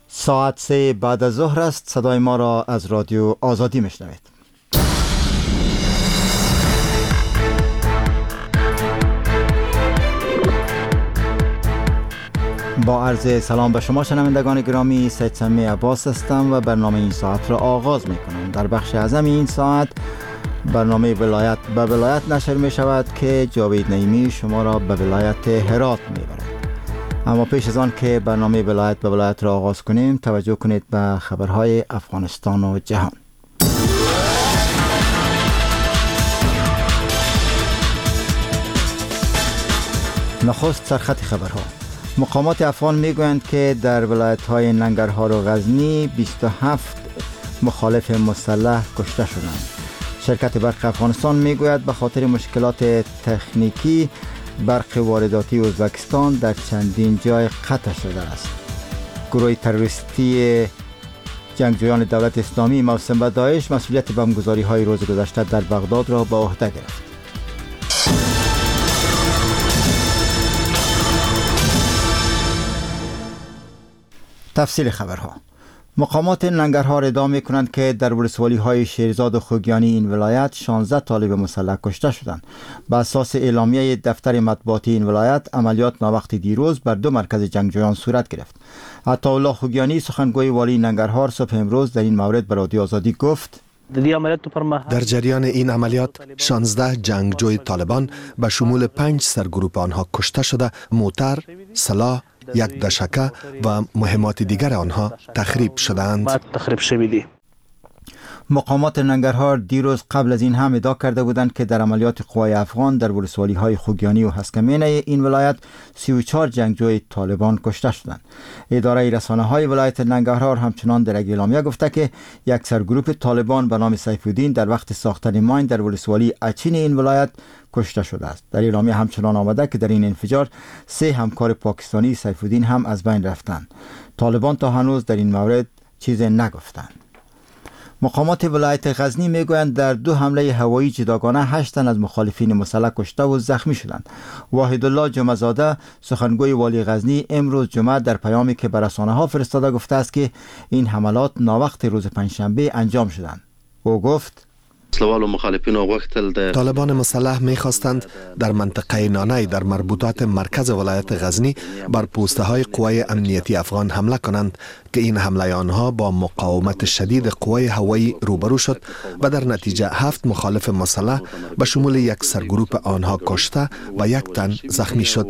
ساعت 3 بعد از ظهر است. صدای ما را از رادیو آزادی میشنوید. با عرض سلام به شما شنوندگان گرامی، سید سمی عباس هستم و برنامه این ساعت را آغاز میکنم. در بخش اعظم این ساعت برنامه ولایت به ولایت نشر می شود که جاوید نعیمی شما را به ولایت هرات میبرد. اما پیش از آن که برنامه ولایت به ولایت را آغاز کنیم، توجه کنید به خبرهای افغانستان و جهان. نخست سرخط خبرها. مقامات افغان میگویند که در ولایت‌های ننگرهار و غزنی 27 مخالف مسلح کشته شدند. شرکت برق افغانستان میگوید به خاطر مشکلات تکنیکی برق وارداتی ازبکستان در چندین جای قطع شده است. گروه تروریستی جنگجویان دولت اسلامی موسوم به داعش مسئولیت بمبگذاری‌های روز گذشته در بغداد را به عهده گرفت. تفصیل خبرها. مقامات ننگرهار ادعا می‌کنند که در ولسوالی‌های شیرزاد و خوگیانی این ولایت 16 طالب مسلح کشته شدند. بر اساس اعلامیه دفتر مطبوعاتی این ولایت، عملیات ناوقت دیروز بر 2 مرکز جنگجویان صورت گرفت. عطاالله خوگیانی سخنگوی والی ننگرهار صبح امروز در این مورد به رادیو آزادی گفت: در جریان این عملیات 16 جنگجوی طالبان به شمول 5 سرگروپ آنها کشته شده، موتر، سلاح، یک دشکه و مهمات دیگر آنها تخریب شدند. مقامات ننگرهار دیروز قبل از این هم ادعا کرده بودند که در عملیات قوای افغان در ولسوالی‌های خوگیانی و هسکمینه این ولایت 34 جنگجوی طالبان کشته شدند. اداره رسانه‌های ولایت ننگرهار همچنان در اعلامیه گفته که یک سرگروپ طالبان به نام سیف‌الدین در وقت ساختن ماین در ولسوالی اچین این ولایت کشته شده است. در اعلامیه همچنان آمده که در این انفجار 3 همکار پاکستانی سیف‌الدین هم از بین رفتند. طالبان تا هنوز در این مورد چیزی نگفتند. مقامات ولایت غزنی میگویند در 2 حمله هوایی جداگانه 8 تن از مخالفین مسلح کشته و زخمی شدند. واحدالله جمعه‌زاده سخنگوی والی غزنی امروز جمعه در پیامی که به رسانه‌ها فرستاده گفته است که این حملات ناوقت روز پنجشنبه انجام شدند. او گفت: طالبان مسلح می‌خواستند در منطقه نانای در مربوطات مرکز ولایت غزنی بر پوسته های قوای امنیتی افغان حمله کنند که این حمله آنها با مقاومت شدید قوای هوایی روبرو شد و در نتیجه 7 مخالف مسلح به شمول یک سرگروپ آنها کشته و 1 تن زخمی شد.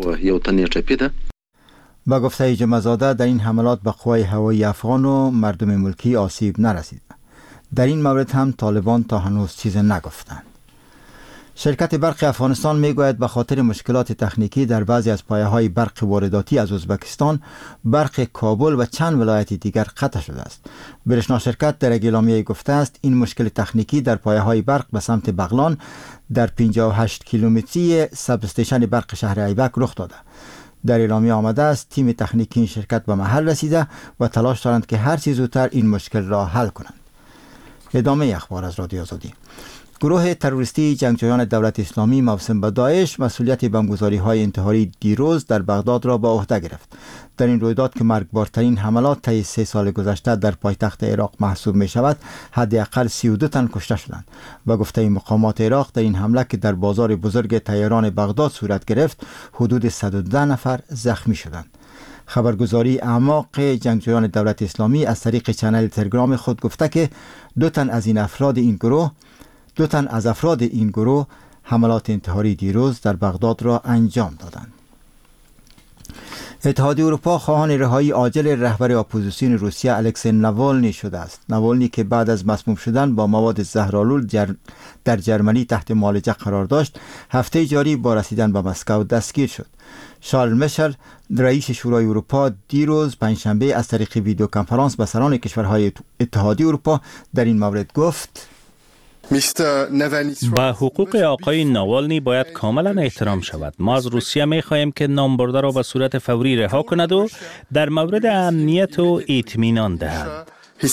با گفته جمعه‌زاده در این حملات به قوای هوایی افغان و مردم ملکی آسیب نرسید. در این مورد هم طالبان تا هنوز چیز نگفتند. شرکت برق افغانستان میگوید به خاطر مشکلات تکنیکی در بعضی از پایه‌های برق وارداتی از ازبکستان، برق کابل و چند ولایت دیگر قطع شده است. برشنا شرکت در اعلامیه گفته است این مشکل تکنیکی در پایه‌های برق به سمت بغلان در 58 کیلومتری سب استیشن برق شهر ایبک رخ داده. در اعلامیه آمده است تیم تکنیکی این شرکت به محل رسیده و تلاش دارند که هر چه زودتر این مشکل را حل کنند. ادامه اخبار از رادیو آزادی. گروه تروریستی جنگجویان دولت اسلامی موسوم به داعش مسئولیت بمبگذاری‌های انتحاری دیروز در بغداد را به عهده گرفت. در این رویداد که مرگبارترین حملات طی 3 سال گذشته در پایتخت عراق محسوب می شود، حداقل 32 تن کشته شدند. و گفته مقامات عراق در این حمله که در بازار بزرگ طیران بغداد صورت گرفت، حدود 110 نفر زخمی شدند. خبرگزاری اعماق جنگجویان دولت اسلامی از طریق چنل تلگرام خود گفته که 2 تن از افراد این گروه حملات انتحاری دیروز در بغداد را انجام دادند. اتحادیه اروپا خواهان رهایی عاجل رهبر اپوزیسیون روسیه الکسی ناوالنی شده است. ناوالنی که بعد از مسموم شدن با مواد زهرآلود در جرمنی تحت معالجه قرار داشت، هفته جاری با رسیدن به مسکو دستگیر شد. شارل میشل رئیس شورای اروپا دیروز پنجشنبه از طریق ویدیو کنفرانس به سران کشورهای اتحادیه اروپا در این مورد گفت: با حقوق آقای ناوالنی باید کاملا احترام شود. ما از روسیه می خواهیم که نامبرده را به صورت فوری رها کند و در مورد امنیت و اطمینان دهد.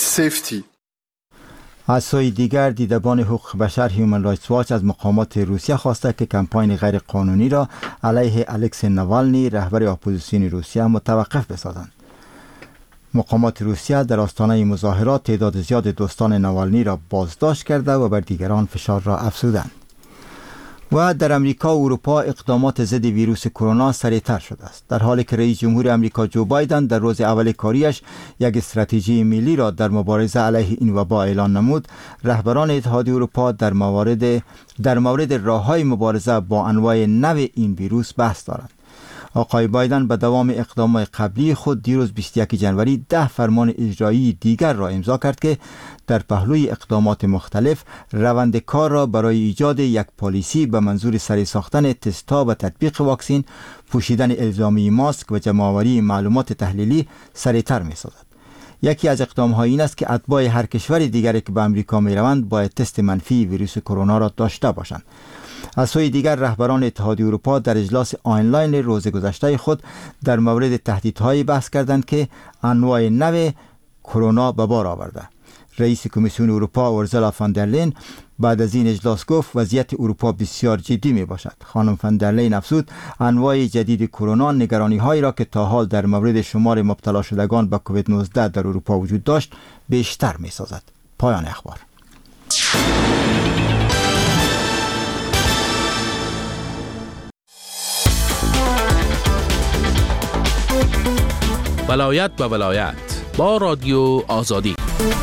از سوی دیگر دیدبان حقوق بشر هیومن رایتس واچ از مقامات روسیه خواسته که کمپاین غیر قانونی را علیه الکسی ناوالنی رهبر اپوزیسیون روسیه متوقف بسازند. مقامات روسیه در آستانه مظاهرات تعداد زیاد دوستان ناوالنی را بازداشت کرده و بر دیگران فشار را افزودند. و در امریکا و اروپا اقدامات ضد ویروس کرونا سریعتر شده است، در حالی که رئیس جمهور امریکا جو بایدن در روز اول کاریش یک استراتژی ملی را در مبارزه علیه این وبا اعلان نمود. رهبران اتحادیه اروپا در مورد راه‌های مبارزه با انواع نو این ویروس بحث دارند. آقای بایدن به دوام اقدامات قبلی خود دیروز 21 جنوری 10 فرمان اجرایی دیگر را امضا کرد که در پهلوی اقدامات مختلف روند کار را برای ایجاد یک پالیسی به منظور سری ساختن تست‌ها و تطبیق واکسین، پوشیدن الزامی ماسک و جمع‌آوری معلومات تحلیلی سریعتر می‌سازد. یکی از اقدام‌ها این است که اتباع هر کشور دیگری که به آمریکا می‌روند باید تست منفی ویروس کرونا را داشته باشند. از سوی دیگر رهبران اتحادیه اروپا در اجلاس آنلاین روز گذشته خود در مورد تهدیدهایی بحث کردند که انواع نو کرونا به بار آورده. رئیس کمیسیون اروپا اورسولا فان در لین بعد از این اجلاس گفت وضعیت اروپا بسیار جدی می باشد. خانم فان در لین افزود انواع جدید کرونا نگرانی هایی را که تا حال در مورد شمار مبتلا شدگان به کووید 19 در اروپا وجود داشت بیشتر می سازد. پایان اخبار. ولایت به ولایت با رادیو آزادی.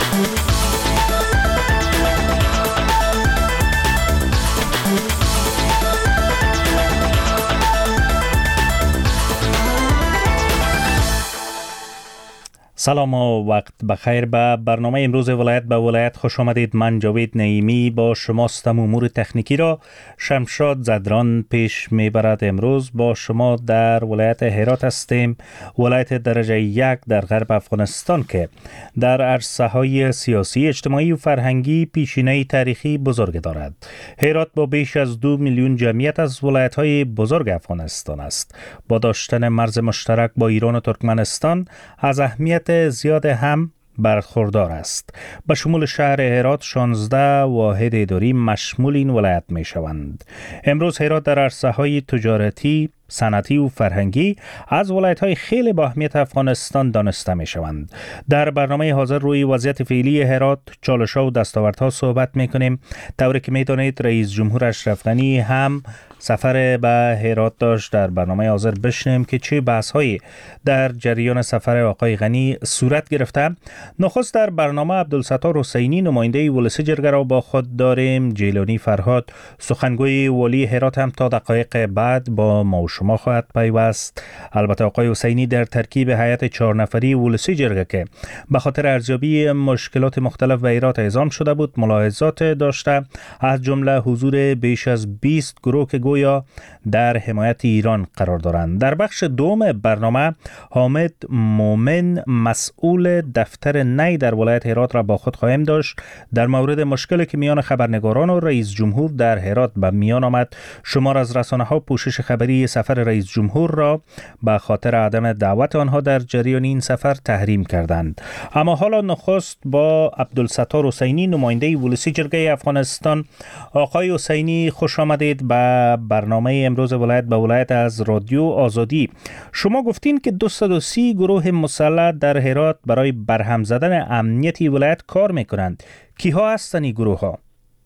سلام و وقت بخیر. به برنامه امروز ولایت به ولایت خوش آمدید. من جاوید نعیمی با شماستم. امور تکنیکی را شمشاد زدران پیش میبرد. امروز با شما در ولایت هرات هستیم، ولایت درجه 1 در غرب افغانستان که در عرصه های سیاسی، اجتماعی و فرهنگی پیشینه تاریخی بزرگ دارد. هرات با بیش از 2 میلیون جمعیت از ولایت های بزرگ افغانستان است. با داشتن مرز مشترک با ایران و ترکمنستان از اهمیت زیاد هم برخوردار است. به شمول شهر هرات 16 واحد اداری مشمول این ولایت می شوند. امروز هرات در عرصه های تجارتی، صنعتی و فرهنگی از ولایت‌های خیلی با اهمیت افغانستان دانسته می‌شوند. در برنامه حاضر روی وضعیت فعلی هرات، چالش‌ها و دستاوردها صحبت می‌کنیم. طوری که می‌دانید رئیس جمهور اشرف غنی هم سفر به هرات داشت. در برنامه حاضر بشنویم که چه بحث‌هایی در جریان سفر آقای غنی صورت گرفته. نخست در برنامه عبدالستار حسینی نماینده ولسی جرگه را با خود داریم. جیلانی فرهاد سخنگوی والی هرات هم تا دقایق بعد با ما شما خواهد پیوست. البته آقای حسینی در ترکیب هیئت 4 نفری ولسی جرگه که به خاطر ارزیابی مشکلات مختلف به هرات اعزام شده بود ملاحظات داشته، از جمله حضور بیش از 20 گروه که گویا در حمایت ایران قرار دارند. در بخش دوم برنامه حامد مومن مسئول دفتر نی در ولایت هرات را با خود خواهیم داشت. در مورد مشکلی که میان خبرنگاران و رئیس جمهور در هرات به میان آمد، شمار از رسانه‌ها پوشش خبری سفر رئیس جمهور را به خاطر عدم دعوت آنها در جریان این سفر تحریم کردند. اما حالا نخست با عبدالستار حسینی نماینده ولسی جرگه افغانستان. آقای حسینی خوش آمدید به برنامه امروز ولایت به ولایت از رادیو آزادی. شما گفتین که 230 گروه مسلح در هرات برای برهم زدن امنیتی ولایت کار میکنند. کیها هستند این گروه ها؟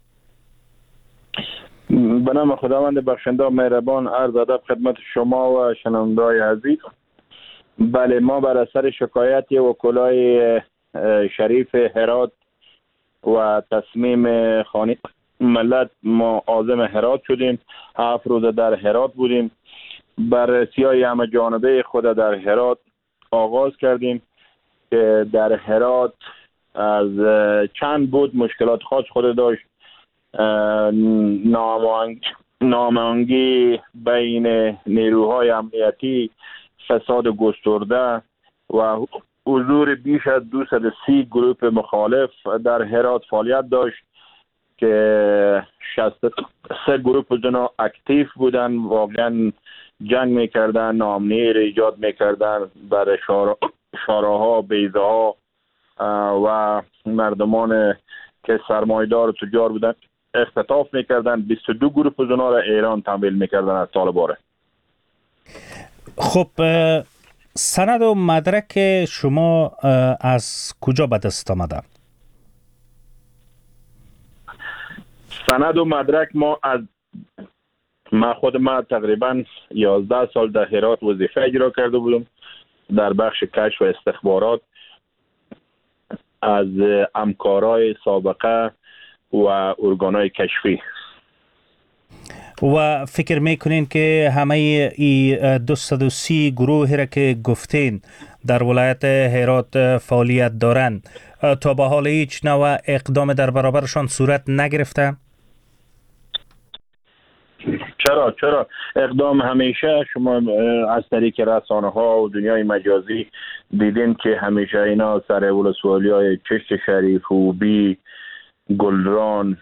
به نام خداوند بخشنده و مهربان، عرض ادب خدمت شما و شنونده‌های عزیز. بله، ما بر اثر شکایت وکلای شریف هرات و تصمیم خانه ملت ما عازم هرات شدیم. 7 روز در هرات بودیم. بررسی‌های همه جانبه خود در هرات آغاز کردیم که در هرات از چند بود مشکلات خاص خود داشت. ناامنی بین نیروهای امنیتی، فساد گسترده و حضور بیش از 230 گروه مخالف در هرات فعالیت داشت که 63 گروه زنا اکتیو بودن، واقعا جنگ میکردن، ناامنی را ایجاد میکردن در شاراها، بیضه‌ها و مردمان که سرمایه‌دار و تجار بودن اختطاف میکردن. 22 گروه زنا را ایران تحویل میکردن از طالبان. خب سند و مدرک شما از کجا به دست آمده؟ سند و مدرک ما تقریبا 11 سال در هرات وظیفه اجرا کرده بودم در بخش کشف و استخبارات از همکارای سابقه و ارگانهای کشفی. و فکر میکنین که همه ای 230 گروهی را که گفتین در ولایت هرات فعالیت دارن تا به حال هیچ نوع اقدام در برابرشان صورت نگرفته؟ چرا اقدام همیشه شما از طریق رسانه ها و دنیای مجازی دیدین که همیشه اینا سر ولسوالی های چشت شریف، خوبی، گلران،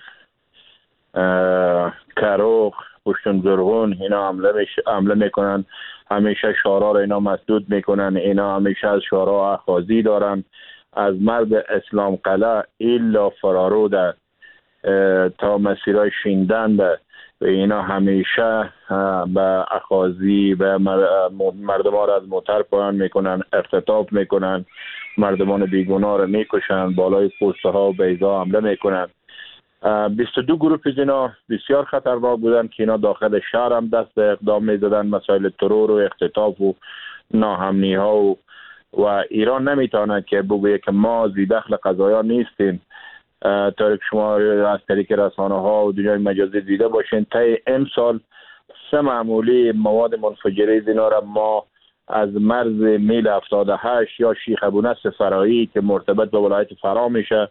کروخ، پشتون زرغون اینا حمله میکنن. همیشه شورا را اینا مسدود میکنن. اینا همیشه از شورا اخاذی دارن. از مرد اسلام قلعه ایلا فرارو تا مسیرهای شیندن و اینا همیشه به اخاذی به مردم ها را از موتر پایان میکنن، اختطاف میکنن، مردمان بیگناه را میکشن، بالای پوسته ها و بیضا حمله میکنن. 22 گروه از اینا بسیار خطرناک بودن که اینا داخل شهر هم دست به اقدام میزدن، مسائل ترور و اختطاف و ناامنی ها و ایران نمیتونه که بگویه که ما زی دخل قضایا نیستیم. طوری که شما از طریق رسانه ها و دنیای مجازی دیده باشین تا امسال 3 معمولی مواد منفجره اینا را ما از مرز میل 78 یا شیخ ابونصر فرایی که مرتبط به ولایت فرا میشه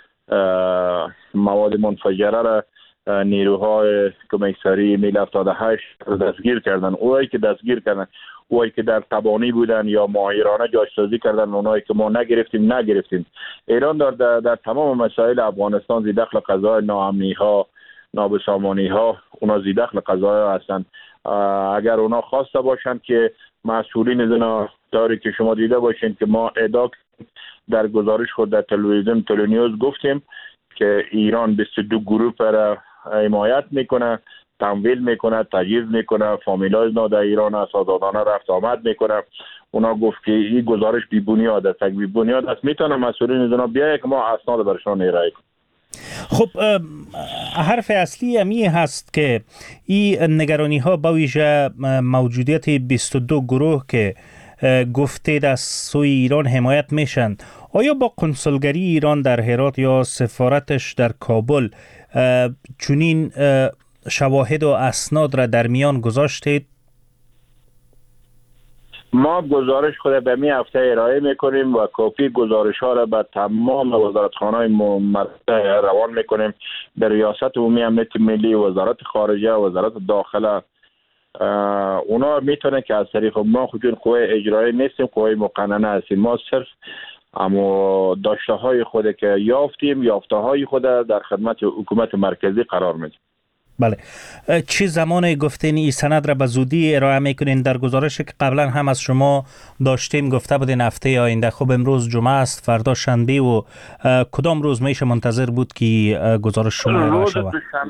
مواد منفجره را نیروهای کمیساری میل 78 دستگیر کردن. اونایی که دستگیر کردن اونایی که در تبانی بودن یا ماهرانه جاسوسی کردن، اونایی که ما نگرفتیم. ایران در تمام مسائل افغانستان زی دخل قضای ناامنی ها، نابسامانی ها، اونا زی دخل قضای هستن. اگر اونا خواسته باشن که مسئولین از اینا داری که شما دیده باشین که ما ادعا در گزارش خود در تلویزیون تلونیوز گفتیم که ایران 22 گروه را حمایت میکنه، تمویل میکنه، تجهیز میکنه، فامیلای اینا در ایران آزادانه رفت آمد میکنه. اونا گفت که این گزارش بی بنیاد است. بی بنیاد است میتونه مسئولین از اونا بیاید که ما اسناد برشان ارائه کنیم. خب حرف اصلی امی هست که این نگرانی ها با ویژه موجودیت 22 گروه که گفتید از سوی ایران حمایت میشن، آیا با کنسولگری ایران در هرات یا سفارتش در کابل چنین شواهد و اسناد را در میان گذاشتید؟ ما گزارش خود به می هفته ارائه میکنیم و کپی گزارش ها را به تمام وزارتخانه‌های مرتبط روان میکنیم. در ریاست عمومی امنیت ملی، وزارت خارجه، وزارت داخله، اونا میتونه که از طریق ما خودمون قوه اجرایی نیستیم، قوه مقننه هستیم. ما صرف اما داشته های خود که یافته های خود در خدمت حکومت مرکزی قرار میدیم. بله. چه زمان گفتین این سند را به زودی ارائه میکنین؟ در گزارشی که قبلا هم از شما داشتیم گفته بودین هفته آینده. خب امروز جمعه است، فردا شنبه و کدام روز میشه منتظر بود که گزارش شما ارائه شود؟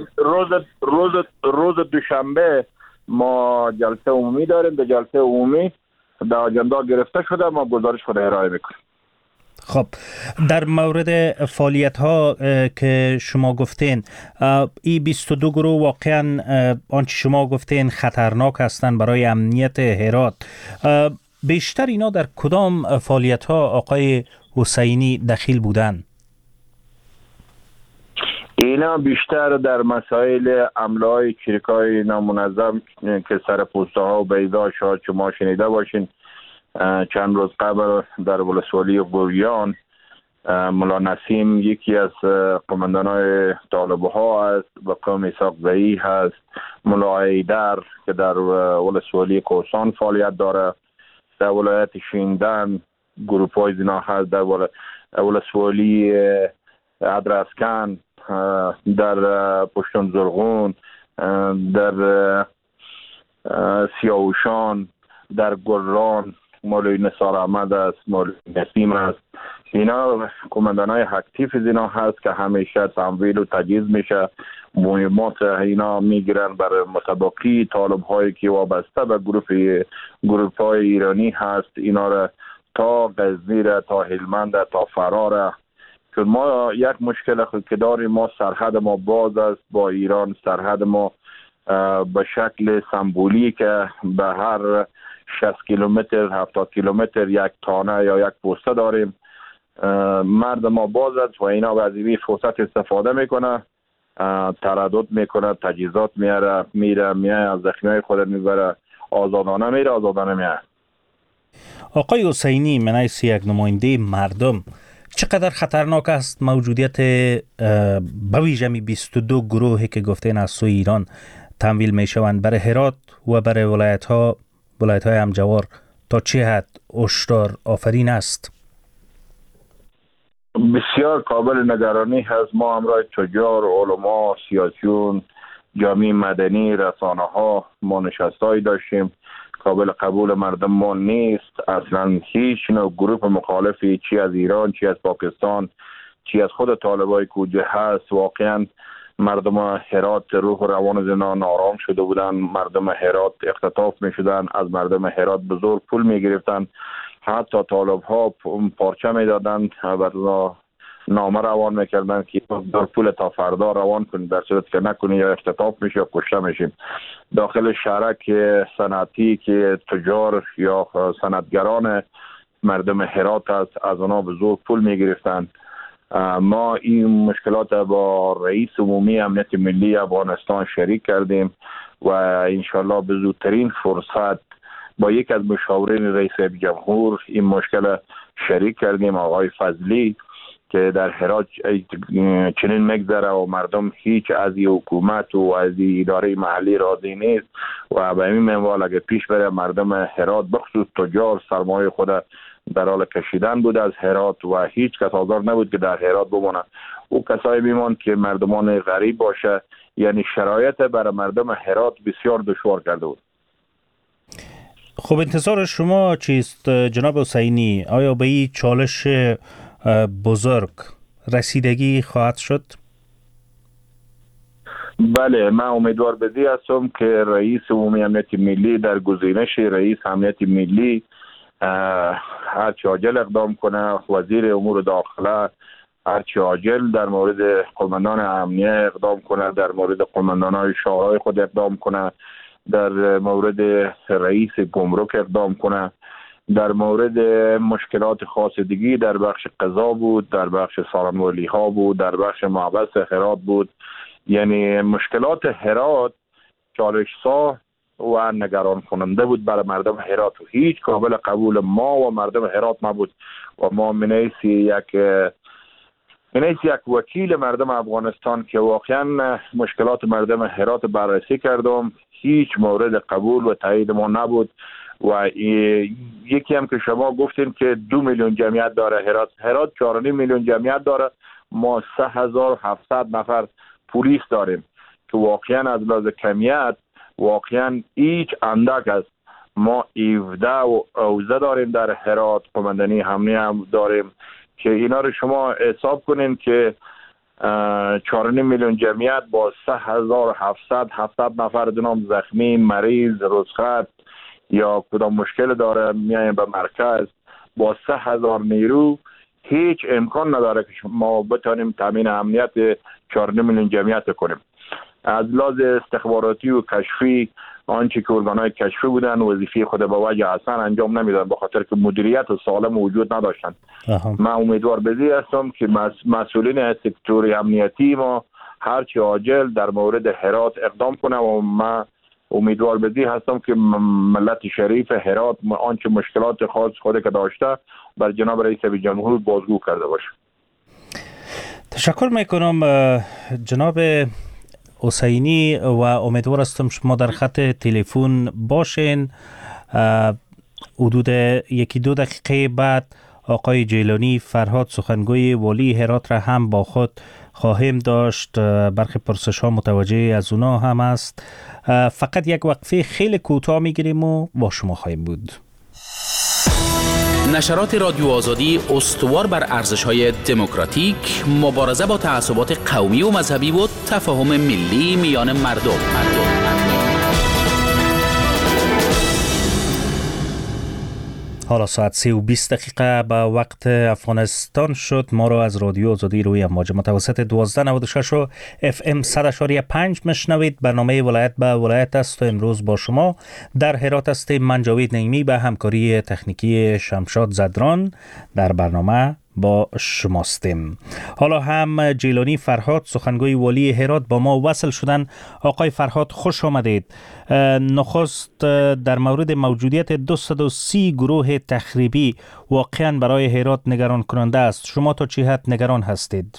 روز دوشنبه ما جلسه عمومی داریم. در جلسه عمومی در آجندا گرفته شده، ما گزارش خود ارائه میکنیم. خب در مورد فعالیت ها که شما گفتین، این 22 گروه واقعا آنچه شما گفتین خطرناک هستند برای امنیت هرات. بیشتر اینا در کدام فعالیت ها آقای حسینی دخیل بودن؟ اینا بیشتر در مسائل حمله‌های چریکای نامنظم که سر پوسته ها و بیضا شاید شما شنیده باشین. چند روز قبل در ولسوالی گوریان ملا نسیم یکی از قماندانای طالب ها است، به قوم اسحاق زئی هست. ملا ایدر که در ولسوالی کوسان فعالیت داره. در ولایت شیندن گروپ های زینا هست. در ولسوالی ادرسکن، در پشتون زرغون، در سیاوشان، در گلران مولوی نثار احمد است، مولوی نسیم است. اینا کماندانای اکتیو از اینا هست که همیشه تمویل و تجهیز میشه. مهمات اینا میگیرن برای متباقی طالب هایی که وابسته به گروپ های ایرانی هست. اینا را تا غزنی را، تا هلمند، تا فرار. که ما یک مشکل که داریم، ما سرحد ما باز است با ایران. سرحد ما به شکل سمبولیک به هر 60 کیلومتر 70 کیلومتر یک تانه یا یک پوسته داریم. مرد ما باز است و اینا از این فرصت استفاده میکنه، تردد میکنه، تجهیزات میره از زخمیای خود میبره، آزادانه میره، آزادانه میره. آقای حسینی، من از یک نماینده مردم، چقدر خطرناک است موجودیت به ویژه 22 گروهی که گفتین از سوی ایران تمویل می شوند برای هرات و برای ولایت های همجوار؟ تا چه حد هشدار آفرین است؟ بسیار قابل نگرانی هست. ما همراه تجار، علما، سیاسیون، جامعه مدنی، رسانه ها ما نشستایی داشتیم. قابل قبول مردم ما نیست اصلا. هیچ نوع گروه مخالفی، چی از ایران، چی از پاکستان، چی از خود طالبای کوجه هست. واقعا مردم هرات روح و روان زنان آرام شده بودن. مردم هرات اختطاف می شدن، از مردم هرات بزرگ پول می گرفتن. حتی طالب ها پارچه می دادن، نامه روان میکردن که در پول تا فردا روان کنید، در صورت که نکنید یا اختطاف میشه یا کشته میشیم. داخل شهرک صنعتی که تجار یا صنعتگران مردم هرات است، از اونا بزرگ پول میگرفتن. ما این مشکلات با رئیس عمومی امنیت ملی افغانستان شریک کردیم و انشالله به زودترین فرصت با یک از مشاورین رئیس جمهور این مشکل شریک کردیم، آقای فضلی، که در هرات چنین مگذره و مردم هیچ از حکومت و از اداره محلی راضی نیست و به این منوال اگه پیش بره مردم هرات بخصوص تجار سرمایه خود در حال کشیدن بود از هرات و هیچ کس حاضر نبود که در هرات بمونه. او کسایی میموند که مردمان غریب باشه. یعنی شرایط برای مردم هرات بسیار دشوار کرده بود. خب انتظار شما چیست جناب حسینی؟ آیا به این چالش بزرگ رسیدگی خواهد شد؟ بله، من امیدوار بدی هستم که رئیس عمومی امنیت ملی در گزینش رئیس امنیت ملی هرچی عاجل اقدام کنه. وزیر امور داخله هرچی عاجل در مورد قماندان امنیه اقدام کنه، در مورد قماندانای شهرهای خود اقدام کنه، در مورد رئیس گمرک اقدام کنه. در مورد مشکلات خاص دیگی در بخش قضا بود، در بخش سارنولی ها بود، در بخش محبس هرات بود. یعنی مشکلات هرات چالش‌سا و نگران کننده بود برای مردم هرات و هیچ قابل قبول ما و مردم هرات نبود و ما منیسی یک وکیل مردم افغانستان که واقعا مشکلات مردم هرات بررسی کردم، هیچ مورد قبول و تایید ما نبود. و یکی هم که شما گفتین که 2 میلیون جمعیت داره هرات 4.5 میلیون جمعیت داره. ما 3700 نفر پلیس داریم که واقعا از لحاظ کمیت واقعا هیچ اندک است. ما 17 اوزه داریم در هرات، قماندانی امنیه هم داریم که اینا رو شما حساب کنین که 4.5 میلیون جمعیت با 3700 نفر دونم زخمی، مریض، رخصت یا کدام مشکل داره میایم به مرکز با 3000 نیرو، هیچ امکان نداره که ما بتونیم تامین امنیت 4.5 میلیون جمعیت کنیم. از لحاظ استخباراتی و کشفی آنچه که ارگانهای کشفی بودن وظیفه خود به وجه حسن انجام نمیدن به خاطر که مدیریت سالم وجود نداشتن. من امیدوار بزی هستم که مسئولین سکتور امنیتی ما هرچی عاجل در مورد هرات اقدام کنه و من امیدوار بزی هستم که ملت شریف هرات آنچه مشکلات خاص خود که داشته بر جناب رئیس جمهور بازگو کرده باشه. تشکر میکنم جناب حسینی و امیدوار هستم شما در خط تلفن باشین. حدود 1-2 دقیقه بعد آقای جیلانی فرهاد سخنگوی والی هرات را هم با خود خواهیم داشت. برخی پرسش ها متوجه از اونا هم است. فقط یک وقفه خیلی کوتاه میگیریم و با شما خواهیم بود. نشرات رادیو آزادی استوار بر ارزش‌های دموکراتیک، مبارزه با تعصبات قومی و مذهبی و تفاهم ملی میان مردم. حالا ساعت 3:20 به وقت افغانستان شد. ما را از رادیو آزادی روی امواج متوسط 1296 و FM 100.5 مشنوید. برنامه ولایت به ولایت است و امروز با شما در هرات هستیم. من جاوید نعیمی به همکاری تکنیکی شمشاد زدران در برنامه با شماستیم. حالا هم جیلانی فرهاد سخنگوی والی هرات با ما وصل شدن. آقای فرهاد خوش آمدید. نخست در مورد موجودیت 230 گروه تخریبی واقعا برای هرات نگران کننده است. شما تا چه حد نگران هستید؟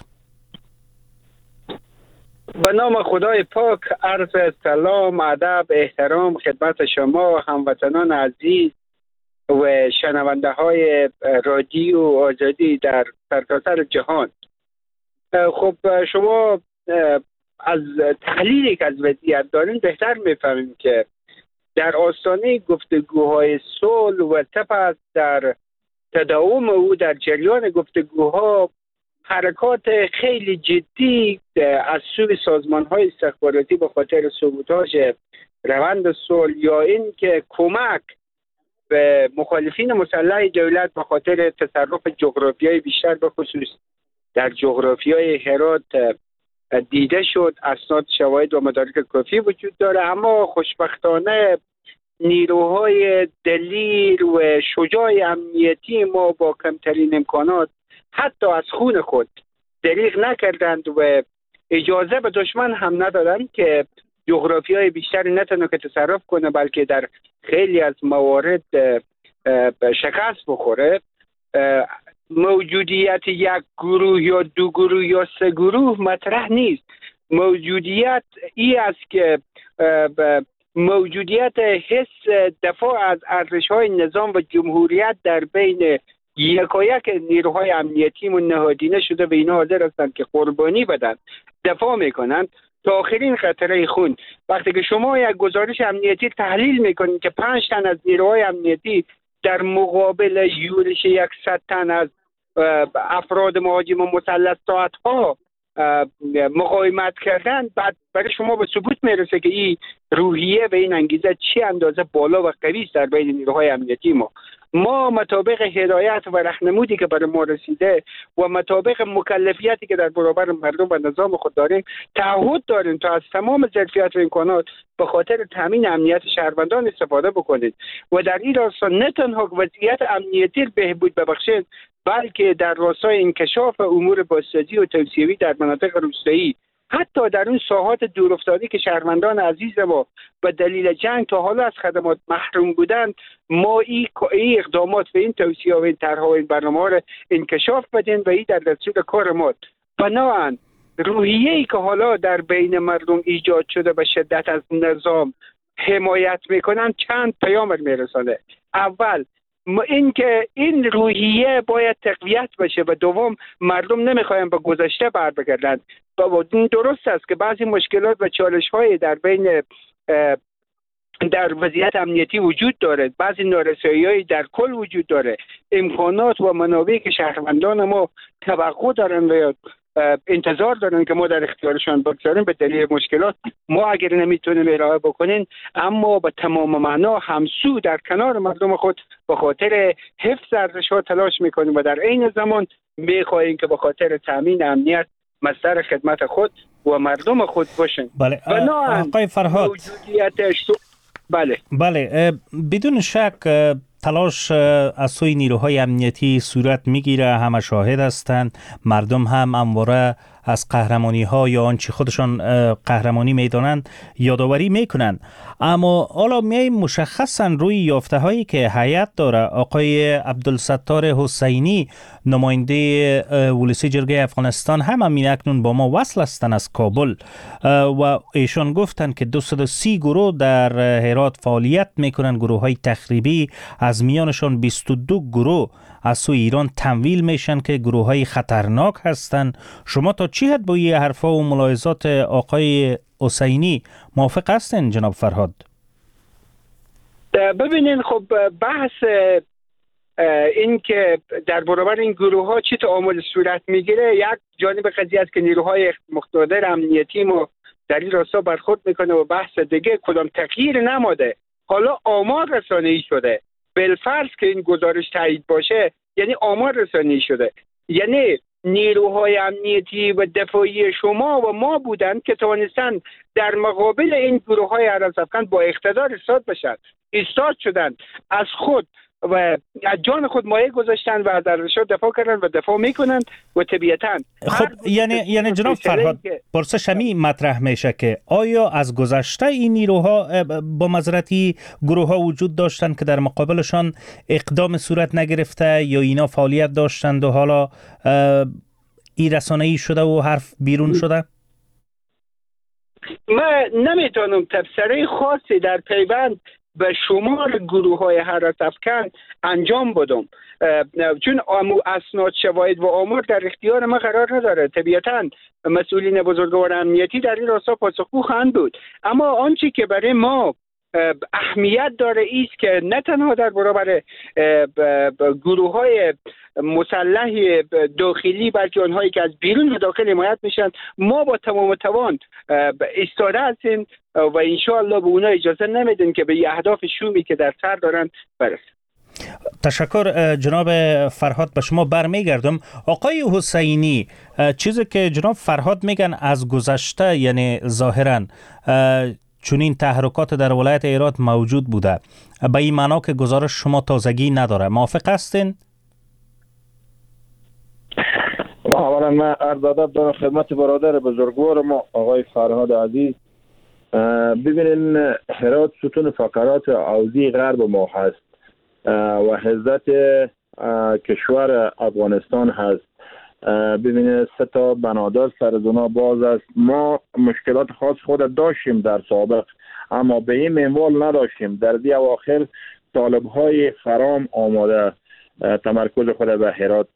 به نام خدای پاک عرض سلام، ادب، احترام خدمت شما هموطنان عزیز و شنونده های رادیو آزادی در سرتاسر جهان. خب شما از تحلیلی که از وضعیت دارین بهتر میفهمیم که در آستانه گفتگوهای صلح و سپس در تداوم او در جریان گفتگوها حرکات خیلی جدی از سوی سازمان‌های استخباراتی به خاطر سبوتاژ روند صلح یا این که کمک به مخالفین مسلح دولت به خاطر تصرف جغرافیایی بیشتر به خصوص در جغرافیای هرات دیده شد. اسناد، شواهد و مدارک کافی وجود داره، اما خوشبختانه نیروهای دلیر و شجاع امنیتی ما با کمترین امکانات حتی از خون خود دریغ نکردند و اجازه به دشمن هم ندادند که جغرافیای بیشتری نه تنها که تصرف کنه بلکه در خیلی از موارد شکست بخوره. موجودیت یک گروه یا دو گروه یا سه گروه مطرح نیست. موجودیت ای است که موجودیت حس دفاع از ارزش‌های نظام و جمهوریت در بین یکایک نیروهای امنیتی و نهادینه شده و اینا حاضر هستند که قربانی بدن، دفاع میکنند تا آخرین قطره خون. وقتی که شما یک گزارش امنیتی تحلیل میکنید که 5 تن از نیروهای امنیتی در مقابل یورش 100 تن از افراد مهاجم و مسلح ساعت‌ها مقاومت کردن، بعد برای شما به ثبوت میرسه که این روحیه و این انگیزه چه اندازه بالا و قوی است در بین نیروهای امنیتی ما مطابق هدایت و راهنمودی که برای ما رسیده و مطابق مکلفیتی که در برابر مردم و نظام خود داریم تعهد داریم تا از تمام ظرفیت و امکانات به خاطر تامین امنیت شهروندان استفاده بکنید و در این راستا نه تنها وضعیت امنیتی بهبود ببخشید بلکه در راستای انکشاف امور بازسازی و توسعه‌ای در مناطق روستایی، حتی در اون ساحات دورافتاده که شهروندان عزیز ما به دلیل جنگ تا حالا از خدمات محروم بودند، ما این اقدامات و این توصیه و این طرح‌ها و این برنامه‌ها را انکشاف بدیم و این در دستور کار ما. بنابراین روحیه‌ای که حالا در بین مردم ایجاد شده به شدت از نظام حمایت میکنن چند پیام میرسانه. اول این که این روحیه باید تقویت بشه و دوم مردم نمیخواین به گذشته بر بگردند. این درست است که بعضی مشکلات و چالش‌های در بین در وضعیت امنیتی وجود داره، بعضی نارسایی‌های در کل وجود داره، امکانات و منابعی که شهروندان ما توقع دارن و انتظار دارن که ما در اختیارشان بگذاریم به دلیل مشکلات ما اگر نمیتونیم ارائه بکنین، اما به تمام معنا همسو در کنار مردم خود به خاطر حفظ ارزش‌ها تلاش میکنیم و در عین زمان میخواهیم که به خاطر تامین امنیت مصدر خدمت خود و مردم خود باشن. بله آقای فرهاد، بله بدون شک تلاش از سوی نیروهای امنیتی صورت میگیره، همه شاهد هستند، مردم هم همواره از قهرمانی ها یا آنچه خودشان قهرمانی میدانند یادآوری میکنند. اما حالا میایم مشخصا روی یافته هایی که هیئت داره. آقای عبدالستار حسینی نماینده ولسی جرگه افغانستان هم اکنون با ما وصل هستند از کابل و ایشان گفتند که 230 گروه در هرات فعالیت میکنند، گروه های تخریبی، از میانشان 22 گروه از سوی ایران تمویل میشن که گروه های خطرناک هستند. شما تا چی حد با این حرفا و ملاحظات آقای حسینی موافق هستین جناب فرهاد؟ ببینین، خب بحث این که در برابر این گروه ها چه تعامل صورت میگیره، یک جانب قضیه است که نیروهای مقتدر امنیتی ما در این راستا برخورد میکنه و بحث دیگه کدام تغییر نماده. حالا آمار رسانه‌ای شده، بالفرض که این گزارش تایید باشه، یعنی آمار رسانه‌ای شده، یعنی نیروهای امنیتی و دفاعی شما و ما بودند که توانستند در مقابل این گروه های هراس‌افکن با اقتدار ایستاد شدند، از خود و از جان خود مایه گذاشتن و از ارزش‌ها دفاع کردن و دفاع میکنن و طبیعتاً. خب یعنی جناب فرهاد، پرسش همی مطرح میشه که آیا از گذشته این نیروها با معذرتی گروه ها وجود داشتن که در مقابلشان اقدام صورت نگرفته یا اینا فعالیت داشتند و حالا این رسانه‌ای شده و حرف بیرون شده؟ من نمیتونم تفسیر خاصی در پیوند به شمار گروه های هراس‌افکن انجام بدم، چون اسناد، شواهد و آمار در اختیار ما قرار نداره. طبیعتاً مسئولین بزرگوار امنیتی در این راستا پاسخگو خواهند بود، اما آنچه که برای ما اهمیت داره ایست که نه تنها در برابر گروه های مسلح داخلی بلکه آنهایی که از بیرون و داخل حمایت میشن، ما با تمام توان ایستاده هستیم و انشاءالله به اونا اجازه نمیدیم که به اهداف شومی که در سر دارن برسن. تشکر جناب فرهاد. به شما برمیگردم. آقای حسینی، چیزی که جناب فرهاد میگن از گذشته، یعنی ظاهراً چون این تحرکات در ولایت هرات موجود بوده، به این معنا که گزارش شما تازگی نداره، موافق هستین؟ اولا من عرض ادب دارم خدمت برادر بزرگوار ما آقای فرهاد عزیز. ببینین هرات ستون فقرات حوزه غرب ما هست و حضرت کشور افغانستان هست. ببینید 3 تا بنادر سرزونا باز است. ما مشکلات خاص خود داشتیم در سابق، اما به این منوال نداشتیم. در دی اواخر طالب‌های فرام آماده تمرکز خود به هرات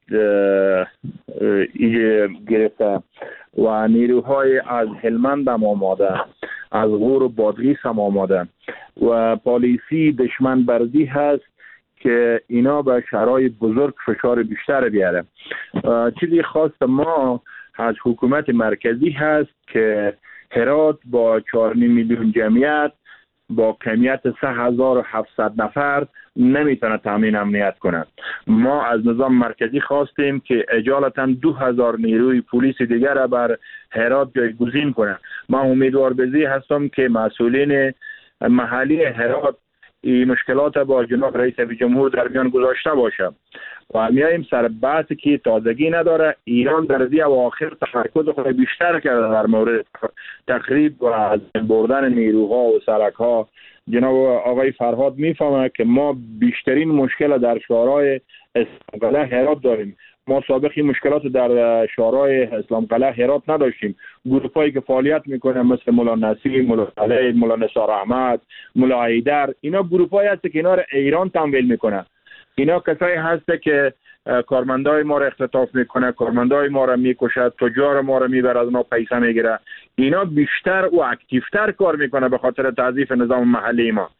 گرفته و نیروهای از هلمند هم آماده، از غور و بادغیس هم آماده و پالیسی دشمن برزی هست که اینا به شهرهای بزرگ فشار بیشتر بیاره. چیزی خاص ما از حکومت مرکزی هست که هرات با 4.5 میلیون جمعیت با کمیت 3700 نفر نمیتونه تامین امنیت کنه. ما از نظام مرکزی خواستیم که اجالتا 2000 نیروی پلیس دیگر را بر هرات جایگزین کنه. من امیدوار بزی هستم که مسئولین محلی هرات این مشکلات با جناب رئیس جمهور در میان گذاشته باشه و میایم سر بحثی که تازگی نداره. ایران در دی اواخر تمرکز خود بیشتر کرده در مورد تخریب و از بردن نیروها و سرک‌ها. جناب آقای فرهاد میفهمه که ما بیشترین مشکل در شهرهای اسلام قلعه هرات داریم. ما سابقی مشکلات در شهرهای اسلام قلعه هرات نداشتیم. گروهایی که فعالیت میکنه مثل مولا نصیر، مولا علی، مولا نثار احمد، مولا حیدر، اینا گروهایی هست که اینا را ایران تمویل میکنه. اینا کسایی هست که کارمندای ما را اختطاف میکنه، کارمندای ما را میکشه، تجار ما را میبره، از اونا پیسه میگیره. اینا بیشتر و اکتیفتر کار میکنه به خاطر تضعیف نظام محلی ما.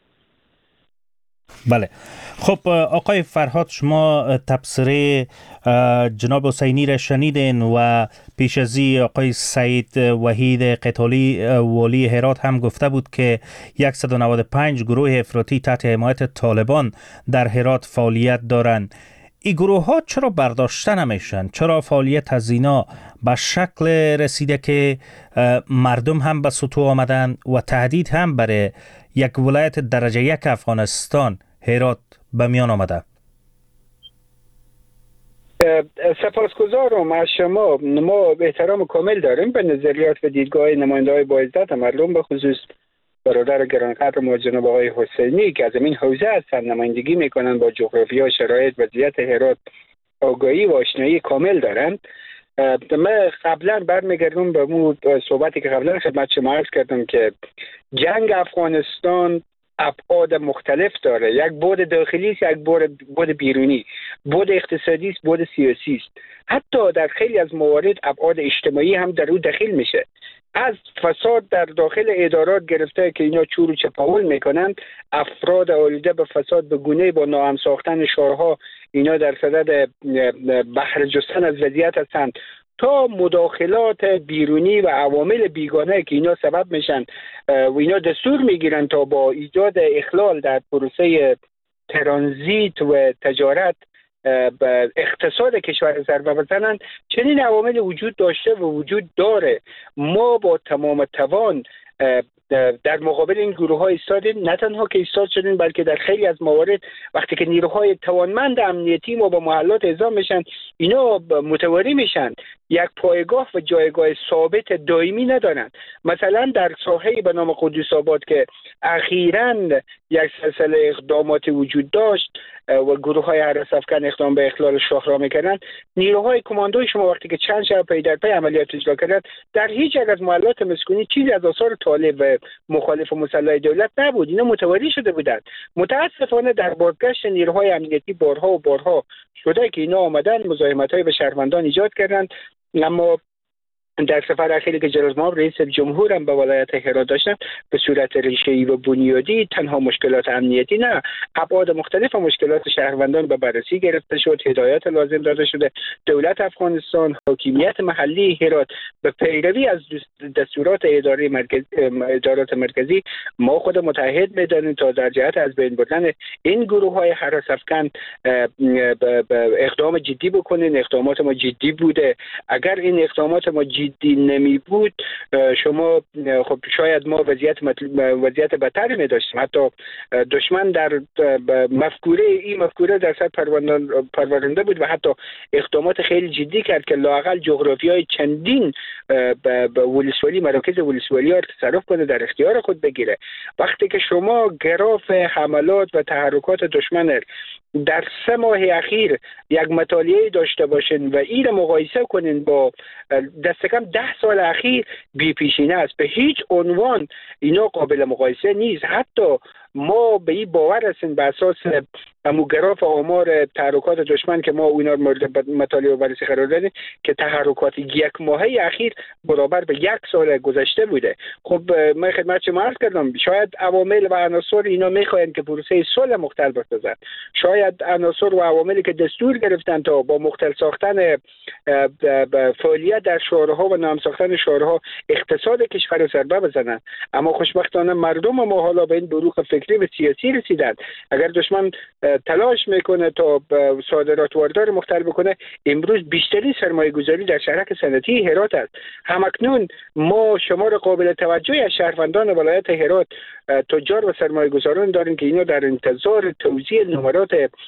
بله. خب آقای فرهاد، شما تبصره جناب حسینی را شنیدین و پیش ازی آقای سعید وحید قتالی والی هرات هم گفته بود که 195 گروه افراطی تحت حمایت طالبان در هرات فعالیت دارند. این گروه ها چرا برداشته نمیشن؟ چرا فعالیت از اینا به شکل رسیده که مردم هم به سطوح آمدن و تهدید هم برای یک ولایت درجه 1 افغانستان هرات به میان آمده؟ سپاسگزارم از شما. ما احترام کامل داریم به نظریات و دیدگاه نماینده‌های باعزت مردم، به خصوص برادر گرانقدر ما جناب آقای حسینی که از این حوزه هستند، نمایندگی میکنن، با جغرافیا، شرایط، وضعیت هرات آگاهی و آشنایی کامل دارند. من قبلا برمیگردم به اون صحبتی که قبلا خدمت شما عرض کردم که جنگ افغانستان ابعاد مختلف داره. یک بعد داخلی است، یک بعد بیرونی، بعد اقتصادی است، بعد سیاسی است. حتی در خیلی از موارد ابعاد اجتماعی هم در او دخیل میشه. از فساد در داخل ادارات گرفته که اینا چور و چپاول میکنند، افراد آلوده به فساد به گونه‌ای با ناهم ساختن شهرها اینا در صدد بهره جستن از وضعیت هستند، تا مداخلات بیرونی و عوامل بیگانه که اینا سبب میشن و اینا دستور میگیرن تا با ایجاد اخلال در پروسه ترانزیت و تجارت به اقتصاد کشور ضربه بزنن. چنین عوامل وجود داشته و وجود داره. ما با تمام توان در مقابل این گروه ها ایستادیم. نه تنها که ایستاد شدیم، بلکه در خیلی از موارد وقتی که نیروهای توانمند امنیتی ما با محلات اعزام میشن، اینا متواری میشن، یک پایگاه و جایگاه ثابت دائمی ندارن. مثلا در ساحه‌ای به نام قدوس آباد که اخیراً یک سلسله اقدامات وجود داشت و گروه های حرس افکن اقدام به اخلال شهرها میکنن، نیروهای کماندوی شما وقتی که چند شب پی در پی عملیات اجرا کردن، در هیچ یک از محلات مسکونی چیزی از آثار طالب و مخالف مسلح دولت نبود. اینا متواری شده بودند. متاسفانه در بازگشت نیروهای امنیتی بارها و بارها شده که اینا آمدن مزاحمت‌های به شهروندان ایجاد کردند. اما در سفر اخیری که جلال‌مآب رئیس جمهور هم به ولایت هرات داشتن، به صورت ریشه‌ای و بنیادی تنها مشکلات امنیتی نه، ابعاد مختلف مشکلات شهروندان به بررسی گرفته شد، هدایات لازم داده شده. دولت افغانستان، حاکمیت محلی هرات به پیروی از دستورات ادارات مرکزی ما خود متحد می‌دانیم تا در جهت از بین بردن این گروه‌های حراس افکن اقدام جدی بکنین. اقدامات ما جدی بوده. اگر این اقدامات ما جدی نمی بود، شما خب شاید ما وضعیت بدتری می داشتیم. حتی دشمن در مفکوره در سر پرورنده بود و حتی اقدامات خیلی جدی کرد که لااقل جغرافیای چندین به ولسوالی، مراکز ولسوالی ها تصرف کنه، در اختیار خود بگیره. وقتی که شما گراف حملات و تحرکات دشمن در 3 ماه اخیر یک مطالعه داشته باشین و این مقایسه کنین با دست کم 10 سال اخیر، بی پیشینه است. به هیچ عنوان اینا قابل مقایسه نیست. حتی ما به این باور هستیم به اساس گراف آمار تحرکات دشمن که ما اونا مورد مطالعه و بررسی قرار دادیم که تحرکات 1 ماهه اخیر برابر به 1 سال گذشته بوده. خب من خدمت شما عرض کردم، شاید عوامل و عناصر اینا میخواین که پروسه صلح مختل بسازن. شاید عناصر و عواملی که دستور گرفتن تا با مختل ساختن فعالیت در شهرها و نام ساختن شهرها اقتصاد کشور ضربه بزنن. اما خوشبختانه مردم ما حالا به این بلوغ فکری و سیاسی رسیدن. اگر دشمن تلاش میکنه تا صادرات واردات مختل بکنه، امروز بیشترین سرمایه گذاری در شهرک صنعتی هرات است. همکنون ما شمار قابل توجهی از شهروندان ولایت هرات، تجار و سرمایه گذاران داریم که اینا در انتظار توزیع نمرات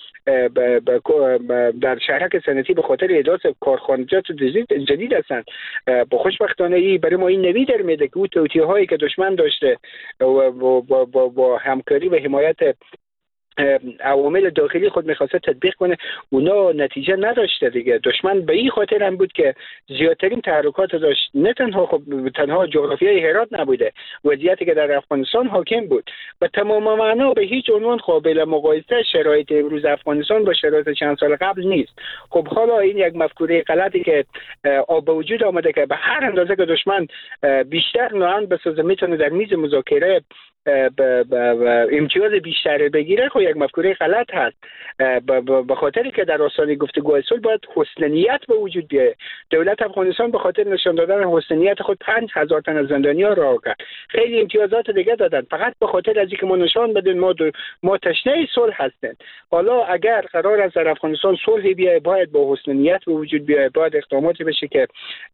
در شهرک صنعتی به خاطر احداث کارخانجات جدید هستند. با خوشبختانه ای برای ما این نوید در میده که او توطئه هایی که دشمن داشته با همکاری و حمایت عوامل داخلی خود میخواسته تطبیق کنه، اونا نتیجه نداشته دیگه. دشمن به این خاطر هم بود که زیادترین تحرکات داشت. نه تنها جغرافیای هرات نبوده، وضعیتی که در افغانستان حاکم بود. به تمام معنا به هیچ عنوان قابل مقایسه شرایط امروز افغانستان با شرایط چند سال قبل نیست. خب حالا این یک مفکوره غلطی که به وجود آمده که به هر اندازه که دشمن بیشتر نوعاً بسازه میتونه در میز مذاکره امتیاز بیشتر بگیره، خب یک مفکوره غلط هست. به خاطری که در آستانه گفتگو صلح باید حسن نیت به وجود بیاید. دولت افغانستان به خاطر نشان دادن حسن نیت خود 5000 تن از زندانی‌ها رها کرد. خیلی امتیازات دیگه دادن فقط به خاطر از اینکه ما نشان بدیم ما تشنه صلح هستیم. حالا اگر قرار است در افغانستان صلحی بیاید، باید با حسن نیت به وجود بیاید، باید اقداماتی بشه که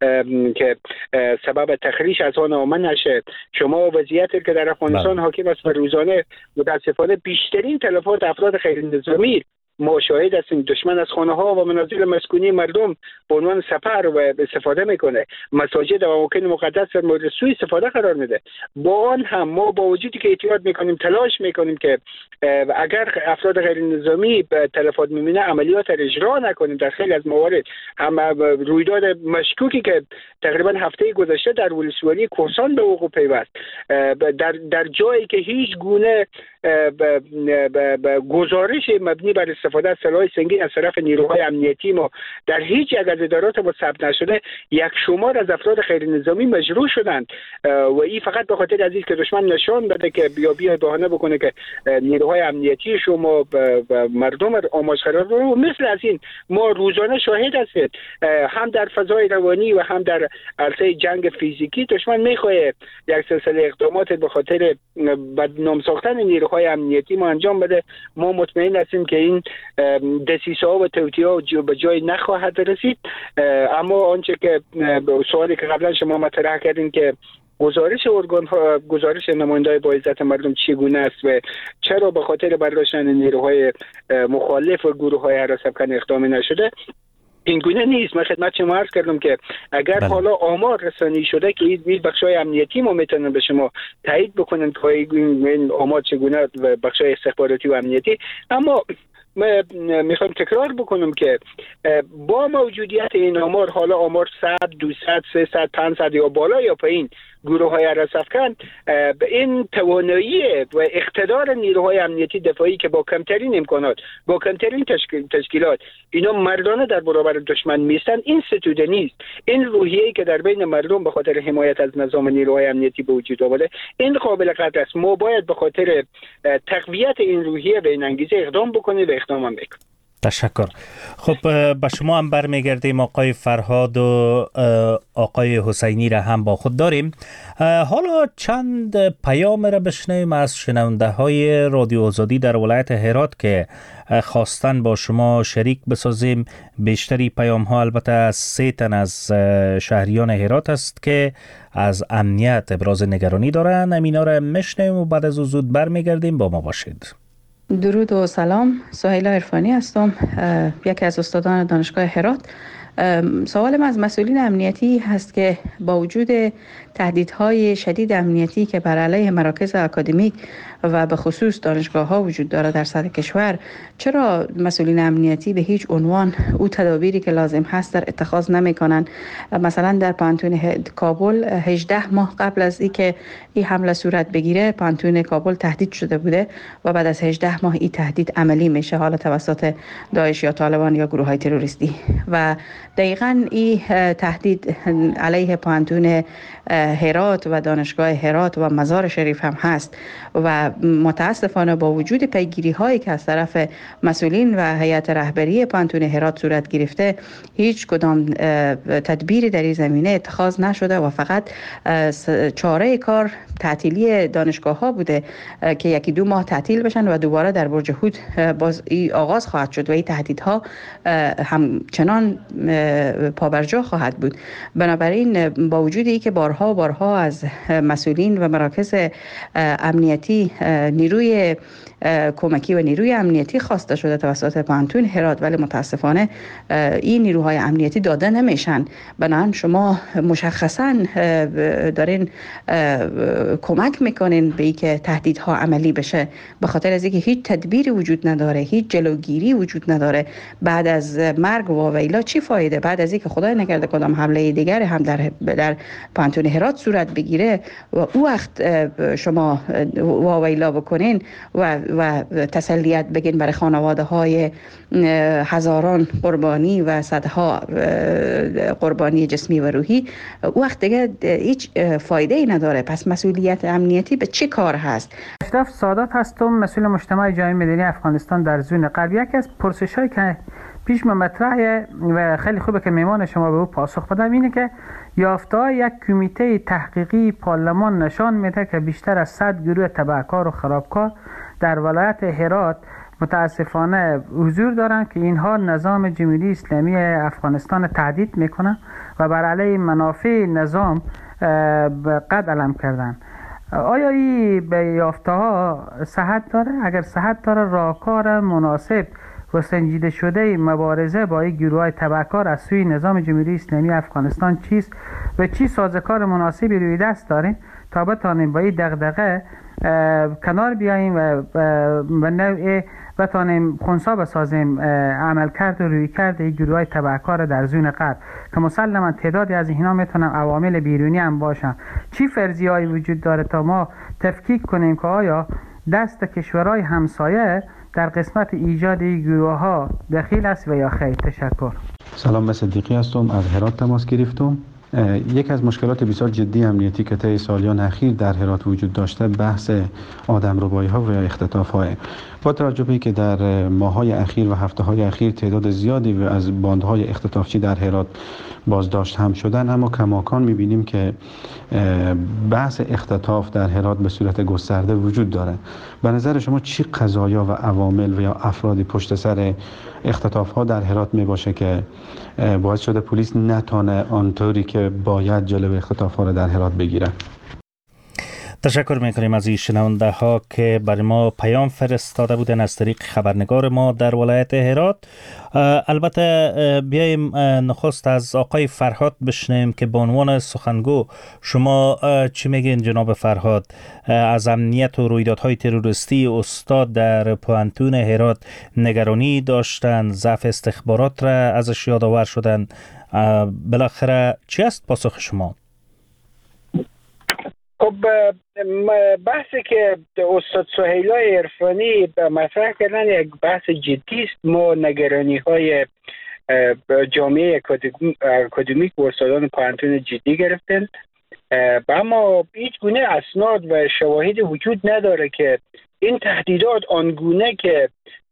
سبب تخریش از آن آمن نشه. شما وضعیتی که در افغانستان حاکم است و روزانه متاسفانه بیشترین تلفات افراد غیر نظامی ما شاهد هستیم. دشمن از خانه ها و منازل مسکونی مردم به عنوان سپر و استفاده میکنه. مساجد و اماکن مقدس مورد سوء استفاده قرار میده. با آن هم ما با وجودی که احتیاط میکنیم، تلاش میکنیم که اگر افراد غیر نظامی تلفات میبینه عملیات را اجرا نکنیم. در خیلی از موارد هم رویداد مشکوکی که تقریبا هفته گذشته در ولسوالی کوهستان به وقوع پیوست، در جایی که هیچ گونه گزارش مبنی بر استفاده از سلاح سنگین از طرف نیروهای امنیتی ما در هیچ یک از ادارات ما ثبت نشده. یک شمار از افراد غیر نظامی مجروح شدند و این فقط به خاطر از که دشمن نشان داده که بیا بهانه بکنه که نیروهای امنیتی شما مردم آماج قرار دادن. و مثل از این ما روزانه شاهد هستیم، هم در فضای روانی و هم در عرصه جنگ فیزیکی دشمن میخواد یک سلسله اقدامات به خاطر بدنام ساختن نیروهای امنیتی ما انجام بده. ما مطمئن هستیم که این دسیسه ها و توطئه ها به جای نخواهد رسید. اما آنچه که سوالی که قبلا شما مطرح کردین که گزارش نماینده‌های با عزت مردم چگونه است و چرا به خاطر برداشتن نیروهای مخالف و گروه‌های هراس افکن اقدامی نشده، این گونه نیست. من خدمت شما عرض کردم که اگر حالا آمار رسانی شده که این بخشای امنیتی ما میتونن به شما تایید بکنن که این آمار چگونه و بخشای استخباراتی و امنیتی. اما میخوام تکرار بکنم که با موجودیت این آمار، حالا آمار 100 200 300 500 یا بالا یا پایین گروه‌های هراس افکن، به این توانایی و اقتدار نیروهای امنیتی دفاعی که با کمترین امکانات، با کمترین تشکیلات اینا مردانه در برابر دشمن میستن، این ستوده نیست. این روحیه‌ای که در بین مردم به خاطر حمایت از نظام نیروهای امنیتی به وجود آمده این قابل قدر است. ما باید به خاطر تقویت این روحیه به این انگیزه اقدام بکنیم و اقدام هم بکنیم. تشکر. خب به شما هم برمیگردیم. آقای فرهاد و آقای حسینی را هم با خود داریم. حالا چند پیام را بشنویم از شنونده های رادیو آزادی در ولایت هرات که خواستن با شما شریک بسازیم. بیشتری پیام ها البته از 3 تن از شهریان هرات است که از امنیت ابراز نگرانی دارن. امینا را میشنویم و بعد از زود برمیگردیم. با ما باشید. درود و سلام. سهیلا عرفانی هستم، یکی از استادان دانشگاه هرات. سوالم از مسئولین امنیتی هست که با وجود تهدیدهای شدید امنیتی که بر علیه مراکز اکادمیک و به خصوص دانشگاه‌ها وجود دارد در سطح کشور، چرا مسئولین امنیتی به هیچ عنوان او تدابیری که لازم هست در اتخاذ نمی‌کنند؟ مثلا در پانتون کابل 18 ماه قبل از اینکه این حمله صورت بگیره پانتون کابل تهدید شده بوده و بعد از 18 ماه این تهدید عملی میشه، حالا توسط داعش یا طالبان یا گروه‌های تروریستی. و دقیقاً این تهدید علیه پانتون هرات و دانشگاه هرات و مزار شریف هم هست و متاسفانه با وجود پیگیری هایی که از طرف مسئولین و هیئت رهبری پانتون هرات صورت گرفته، هیچ کدام تدبیری در این زمینه اتخاذ نشده و فقط چاره کار تعطیلی دانشگاه ها بوده که 1-2 ماه تعطیل بشن و دوباره در برج هود باز آغاز خواهد شد و این تهدیدها همچنان پابرجا خواهد بود. بنابراین با وجود این که بارها از مسئولین و مراکز امنیتی نیروی کمکی و نیروی امنیتی خواسته شده توسط پانتون هرات، ولی متاسفانه این نیروهای امنیتی داده نمیشن. بنابراین شما مشخصا دارین کمک میکنین به اینکه تهدیدها عملی بشه، به خاطر از اینکه هیچ تدبیری وجود نداره، هیچ جلوگیری وجود نداره. بعد از مرگ واویلا چی فایده؟ بعد از اینکه خدای نکرده کدام حمله دیگری هم در پانتون هرات صورت بگیره و او وقت شما واویلا بکنین و تسلیت بگین برای خانواده های هزاران قربانی و صدها قربانی جسمی و روحی، او وقت دیگه هیچ فایده ای نداره. پس مسئولیت امنیتی به چه کار هست؟ اشرف سادات هستم، مسئول مجتمع جامعه مدنی افغانستان در زون غرب. یکی از پرسش‌هایی که پیش مطرحه و خیلی خوبه که میمان شما به او پاسخ بدم اینه که یافته‌های یک کمیته تحقیقی پارلمان نشان میده که بیشتر از 100 گروه تبهکار و خرابکار در ولایت هرات متاسفانه حضور دارند که اینها نظام جمهوری اسلامی افغانستان تهدید میکنن و بر علیه منافع نظام قد علم کردن. آیا این به یافته ها صحت داره؟ اگر صحت داره، راهکار مناسب و سنجیده شده مبارزه با این گروه های تبهکار از سوی نظام جمهوری اسلامی افغانستان چیست و چی سازوکار مناسبی روی دست داریم تا بتانیم با این دغدغه کنار بیاییم و به نوع بتانیم خنثی بسازیم عملکرد و رویکرد این گروه های تبهکار در زون غرب که مسلما تعدادی از اینها میتونن عوامل بیرونی هم باشن. چی فرضیه‌ای وجود داره تا ما تفکیک کنیم که آیا دست کشورهای همسایه در قسمت ایجاد گروه‌ها دخیل است و یا خیر؟ تشکر. سلام، من صدیقی هستم، از هرات تماس گرفتم. یک از مشکلات بسیار جدی امنیتی که طی سالیان اخیر در هرات وجود داشته بحث آدمربایی‌ها و اختطاف‌ها. با توجه به اینکه در ماه‌های اخیر و هفته‌های اخیر تعداد زیادی از باندهای اختطافچی در هرات بازداشت هم شدن، اما کماکان می‌بینیم که بحث اختطاف در هرات به صورت گسترده وجود داره. به نظر شما چی قضایا و عوامل و یا افرادی پشت سر اختطاف‌ها در هرات میباشه که باعث شده پلیس نتونه آنطوری که باید جلوی اختطاف‌ها رو در هرات بگیره؟ تشکر میکنیم از این شنونده ها که برای ما پیام فرستاده بودن از طریق خبرنگار ما در ولایت هرات. البته بیایم نخست از آقای فرهاد بشنیم که به عنوان سخنگو شما چی میگین جناب فرهاد از امنیت و رویدادهای تروریستی؟ استاد در پوانتون هرات نگرانی داشتن، ضعف استخبارات را ازش یادآور شدن. بالاخره چی است پاسخ شما؟ خب بحثی که استاد سهیلا عرفانی مطرح کردن یک بحث جدی است. ما نگرانی های جامعه اکادمیک و استادان پوانتون جدی گرفتن، اما هیچ گونه اسناد و شواهد وجود نداره که این تهدیدات آنگونه که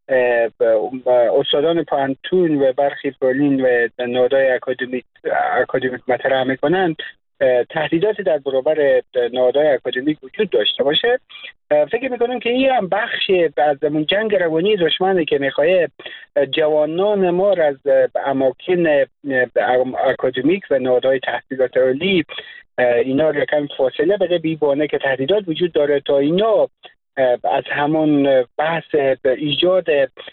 استادان پوانتون و برخی فعالین و نهادهای اکادمیک مطرح میکنند تهدیداتی در برابر نهادهای اکادمیک وجود داشته باشه. فکر میکنم که این هم بخشی از جنگ روانی دشمنه که میخواد جوانان ما از اماکن اکادمیک و نهادهای تحصیلات عالی اینا رو کم فاصله بده، بی‌بانه که تهدیدات وجود داره تا اینا از همون بحث ایجاد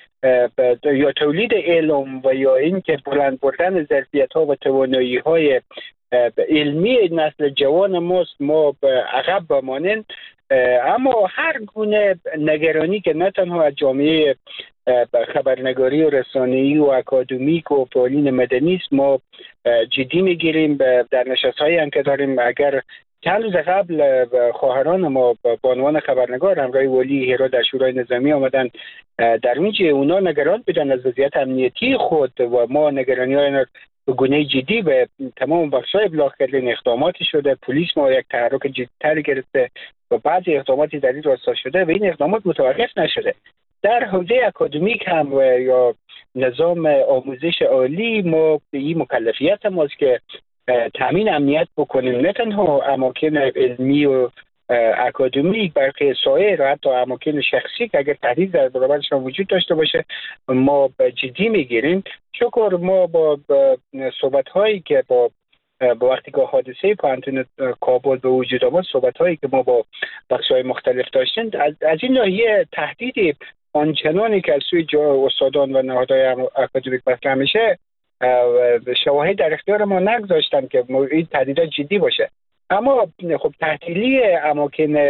یا تولید علم و یا این که بلند بردن ظرفیت‌ها و توانایی‌های علمی نسل جوان ما عقب بمانند. اما هر گونه نگرانی که نه تنها از جامعه خبرنگاری و رسانه‌ای و اکادمیک و فعالین مدنی است ما جدی میگیریم. در نشست‌هایی هم که داریم، اگر چند روز قبل خواهران ما بانوان خبرنگار همراه ولی هرات در شورای نظامی آمدن، در اونجا اونا نگران بودن از وضعیت امنیتی خود و ما نگرانی‌های به گونه جدی به تمام بخش‌های ابلاغ کردن. اقداماتی شده، پلیس ما یک تحرک جدی‌تر گرفته و بعضی اقداماتی در این راستا شده و این اقدامات متوقف نشده. در حوزه اکادمیک هم و یا نظام آموزش عالی ما این مکلفیت ماست که تامین امنیت بکنیم، نه تنها اماکن علمی و اکادمیک بلکه سایر و حتی اماکن شخصی که اگر تهدید در برابرشان وجود داشته باشه ما جدی میگیریم. شکر ما با صحبت هایی که با وقتی که حادثه پوانتون کابل به وجود آمد، صحبت هایی که ما با بخش‌های مختلف داشتیم، از این ناحیه تهدید آنچنانی که از سوی استادان و نهادهای اکادمیک مطرح میشه شواهد در اختیار ما نگذاشتن که این تهدیدات جدی باشه. اما خب تعطیلی اماکن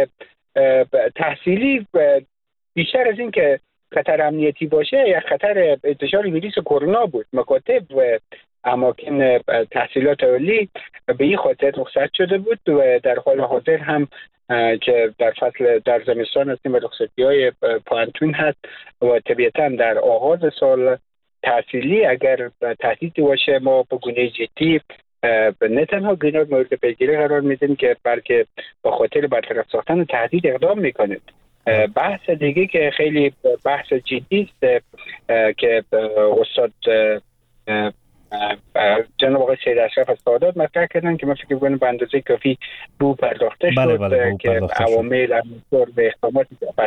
تحصیلی بیشتر از این که خطر امنیتی باشه یا خطر انتشار ویروس کرونا بود. مکاتب و اماکن تحصیلات عالی به این خاطر رخصت شده بود و در حال حاضر هم که در زمستان هستیم و رخصتی‌های پوانتون هست و طبیعتاً در آغاز سال تحصیلی اگر تهدیدی باشه ما به گونه جدی نه تنها گناه مورد پیگیری قرار میدیم که بلکه با خاطر برطرف ساختن تهدید اقدام میکنیم. بحث دیگه که خیلی بحث جدی است که استاد جناب آقای سید اشرف از سعادت مطرح کردن که من فکر می‌کنم به اندازه کافی رو پرداخته شد که عوامل امنیتی به اقدامات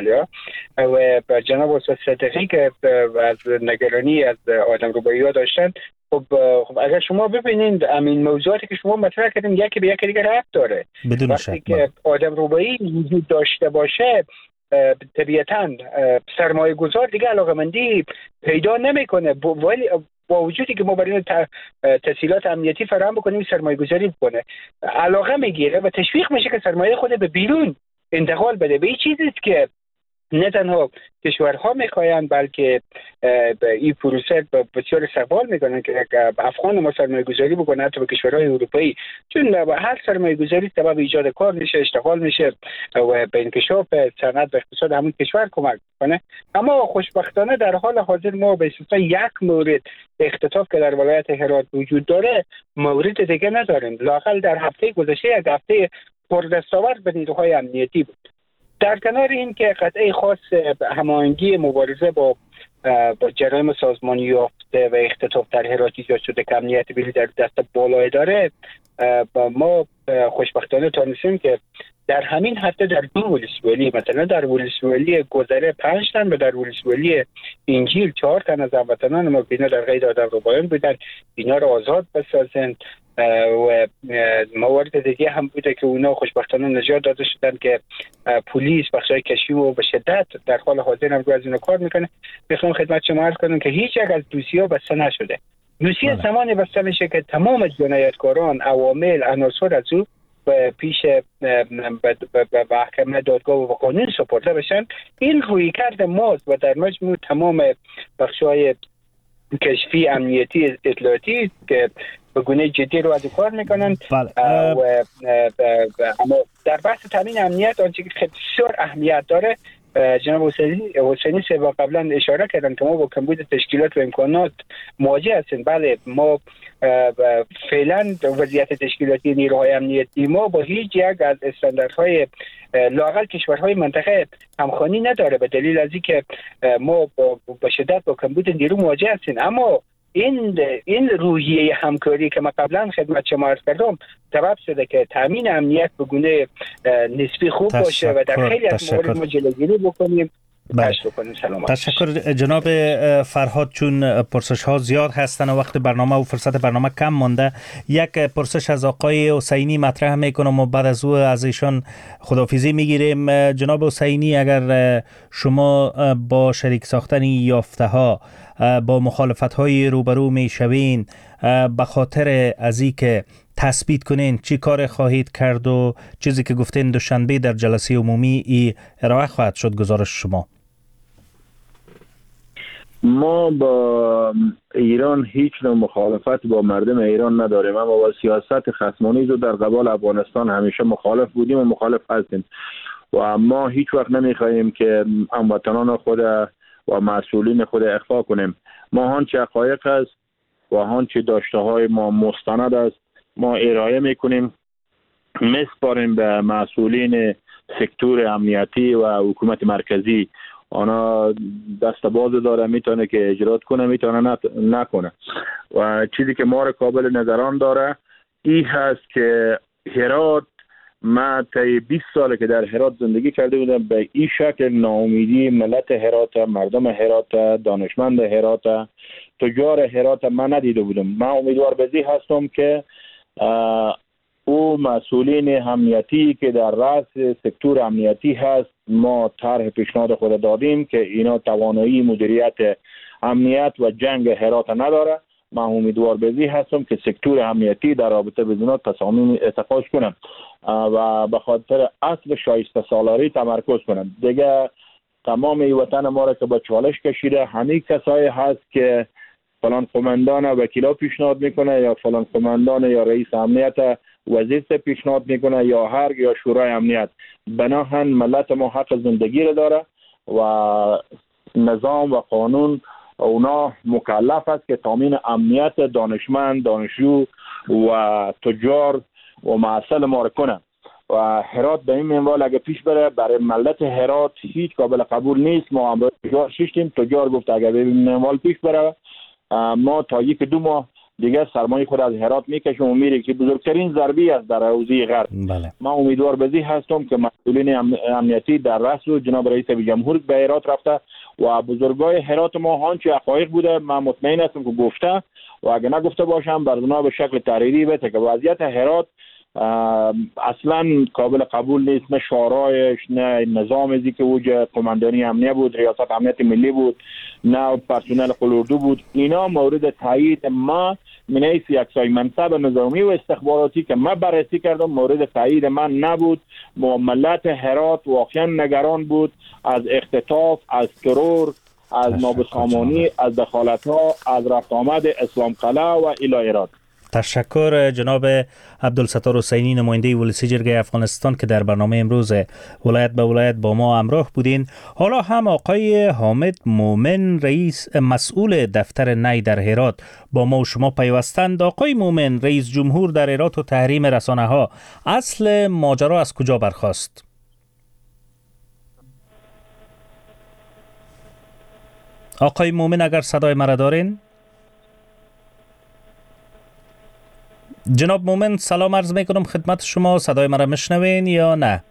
و جناب استاد صدیقی که از نگرانی از آدمربایی‌ها داشتن. خب اگر شما ببینید این موضوعاتی که شما مطرح کردین یکی به یکی دیگه ربط داره. وقتی که آدمربایی وجود داشته باشه طبیعتاً سرمایه گذار دیگه علاقمندی پیدا نمیکنه، ولی با وجودی که ما برای تسهیلات امنیتی فراهم بکنیم سرمایه گذاری بکنه، علاقه میگیره و تشویق میشه که سرمایه خود به بیرون انتقال بده. به این چیزیست که نه تنها کشورها میخواین بلکه این پروسه بسیار استقبال میکنن که افغان ما سرمایه گذاری بکنه حتی به کشورهای اروپایی، چون هر سرمایه گذاری سبب ایجاد کار میشه، اشتغال میشه و به انکشاف صنعت و اقتصاد همون کشور کمک کنه. اما خوشبختانه در حال حاضر ما به استثنای یک مورد اختطاف که در ولایت هرات وجود داره مورد دیگه نداریم. لااقل در هفته گذشته یک هفته پردستاورد به نیروهای امنیتی بود. در کنار این که قطعه خاص هماهنگی مبارزه با جرایم سازمانی یافته و اختطاف در هرات ایجاد شده که امنیت ملی در دست بالای داره، ما خوشبختانه تونستیم که در همین هفته در دو ولسوالی، مثلا در ولسوالی گذره 5 تن و در ولسوالی انجیل 4 تن از هموطنان ما بینا در قید آدمربایان بودن، اینا رو آزاد بسازند. و موارد دیگه هم بوده که اونا خوشبختانه نجات داده شدن که پلیس بخشای کشفی و به شدت در حال حاضر هم از اینا کار میکنه. میخوام خدمت شما عرض کنم که هیچ یک از دوسی‌ها بسته نشده. دوسیه زمانی بسته میشه که تمام جنایتکاران، عوامل، عناصر از او پیش محکمه دادگاه و قانون سپرده بشن. این رویکرد ماست و در مجموع تمام بخشای کشفی، امنیتی، اطلاعاتی که به گونه جدی رو از کار میکنن. و در بحث تامین امنیت آنچه که بسیار اهمیت داره، جناب حسینی سبا قبلا اشاره کردن که ما با کمبود تشکیلات و امکانات مواجه هستیم. بله، ما فعلا وضعیت تشکیلاتی نیروهای امنیتی ما با هیچ یک از استانداردهای لااقل کشورهای منطقه همخوانی نداره، به دلیل از اینکه ما با شدت با کمبود نیرو مواجه هستیم. اما این روحیه همکاری که ما قبلا خدمت شما عرض کردم سبب شده که تامین امنیت به گونه نسبی خوب باشه و در خیلی از موارد ما جلوگیری بکنیم. تشکر جناب فرهاد. چون پرسش ها زیاد هستن و وقت برنامه و فرصت برنامه کم مانده، یک پرسش از آقای حسینی مطرح میکنم و بعد از او از ایشان خداحافظی میگیریم. جناب حسینی، اگر شما با شریک ساختن یافته ها با مخالفت های روبرو میشوین، به خاطر از این که تثبیت کنین چی کار خواهید کرد و چیزی که گفتین دوشنبه در جلسه عمومی ارائه خواهد شد گزارش شما؟ ما با ایران هیچ نوع مخالفت با مردم ایران نداریم. اما با سیاست خصمانیز و در قبال افغانستان همیشه مخالف بودیم و مخالف هستیم و ما هیچ وقت نمیخواهیم که هموطنان خود و مسئولین خود اخفا کنیم. ما هانچه حقایق است و هانچه داشته های ما مستند است ما ارائه میکنیم، میسپاریم به مسئولین سکتور امنیتی و حکومت مرکزی. آنها دست باز داره، میتونه که اجرات کنه، میتونه نکنه. و چیزی که ما را قابل نظران داره این هست که هرات، من طی 20 ساله که در هرات زندگی کرده بودم، به این شکل ناامیدی ملت هرات، مردم هرات، دانشمند هرات، تجار هرات من ندیده بودم. من امیدوار به این هستم که او مسئولین امنیتی که در رأس سکتور امنیتی هست، ما طرح پیشنهاد خود دادیم که اینا توانایی مدیریت امنیت و جنگ هرات نداره. من امیدوار به این هستم که سکتور امنیتی در رابطه با اینا تصامیم اتخاذ کنم و به خاطر اصل شایسته سالاری تمرکز کنم. دیگه تمام ای وطن ما را که با چالش کشیده، همین کسایی هست که فلان قماندان وکیلا پیشنهاد میکنه یا فلان قماندان یا رئیس امنیت وزیر پیشنهاد میکنه یا هر یا شورای امنیت. بناهن ملت ما حق زندگی را داره و نظام و قانون اونا مکلف است که تامین امنیت دانشمند، دانشجو و تجار و معسل ما را کنه. و هرات به این منوال اگه پیش بره، برای ملت هرات هیچ قابل قبول نیست. ما هم تجار ششتیم، تجار گفت اگه به این منوال پیش بره ما تا 1-2 ماه دیگه سرمایه خود از هرات میکشیم و میره که بزرگترین ضربی است در حوزه غرب. من امیدوار به این هستم که مسئولین امنیتی در رأس و جناب رئیس جمهور به هرات رفته و بزرگای هرات ما هانچه حقایق بوده من مطمئن هستم که گفته و اگه نگفته باشم برزنا به شکل تحریری بده که وضعیت هرات اصلا قابل قبول نیست. نه شورایش، نه نظام ازی که اوج قماندانی امنیه بود، ریاست امنیت ملی بود، نه پرسنل قلوردو بود. اینا مورد تایید ما من حیث یک منصب نظامی و استخباراتی که من بررسی کردم مورد تایید من نبود. ملت هرات واقعا نگران بود از اختطاف، از ترور، از نابسامانی، از دخالت ها، از رفت آمد اسلام قلعه و الی ایران. تشکر جناب عبدالستار حسینی، نماینده ولسی جرگه افغانستان که در برنامه امروز ولایت به ولایت با ما همراه بودین. حالا هم آقای حامد مومن، رئیس مسئول دفتر نی در هرات با ما و شما پیوستند. آقای مومن، رئیس جمهور در هرات و تحریم رسانه ها، اصل ماجرا از کجا برخاست؟ آقای مومن اگر صدای مرا دارین؟ جناب مومن سلام عرض میکنم خدمت شما، صدای مرا میشنوین یا نه؟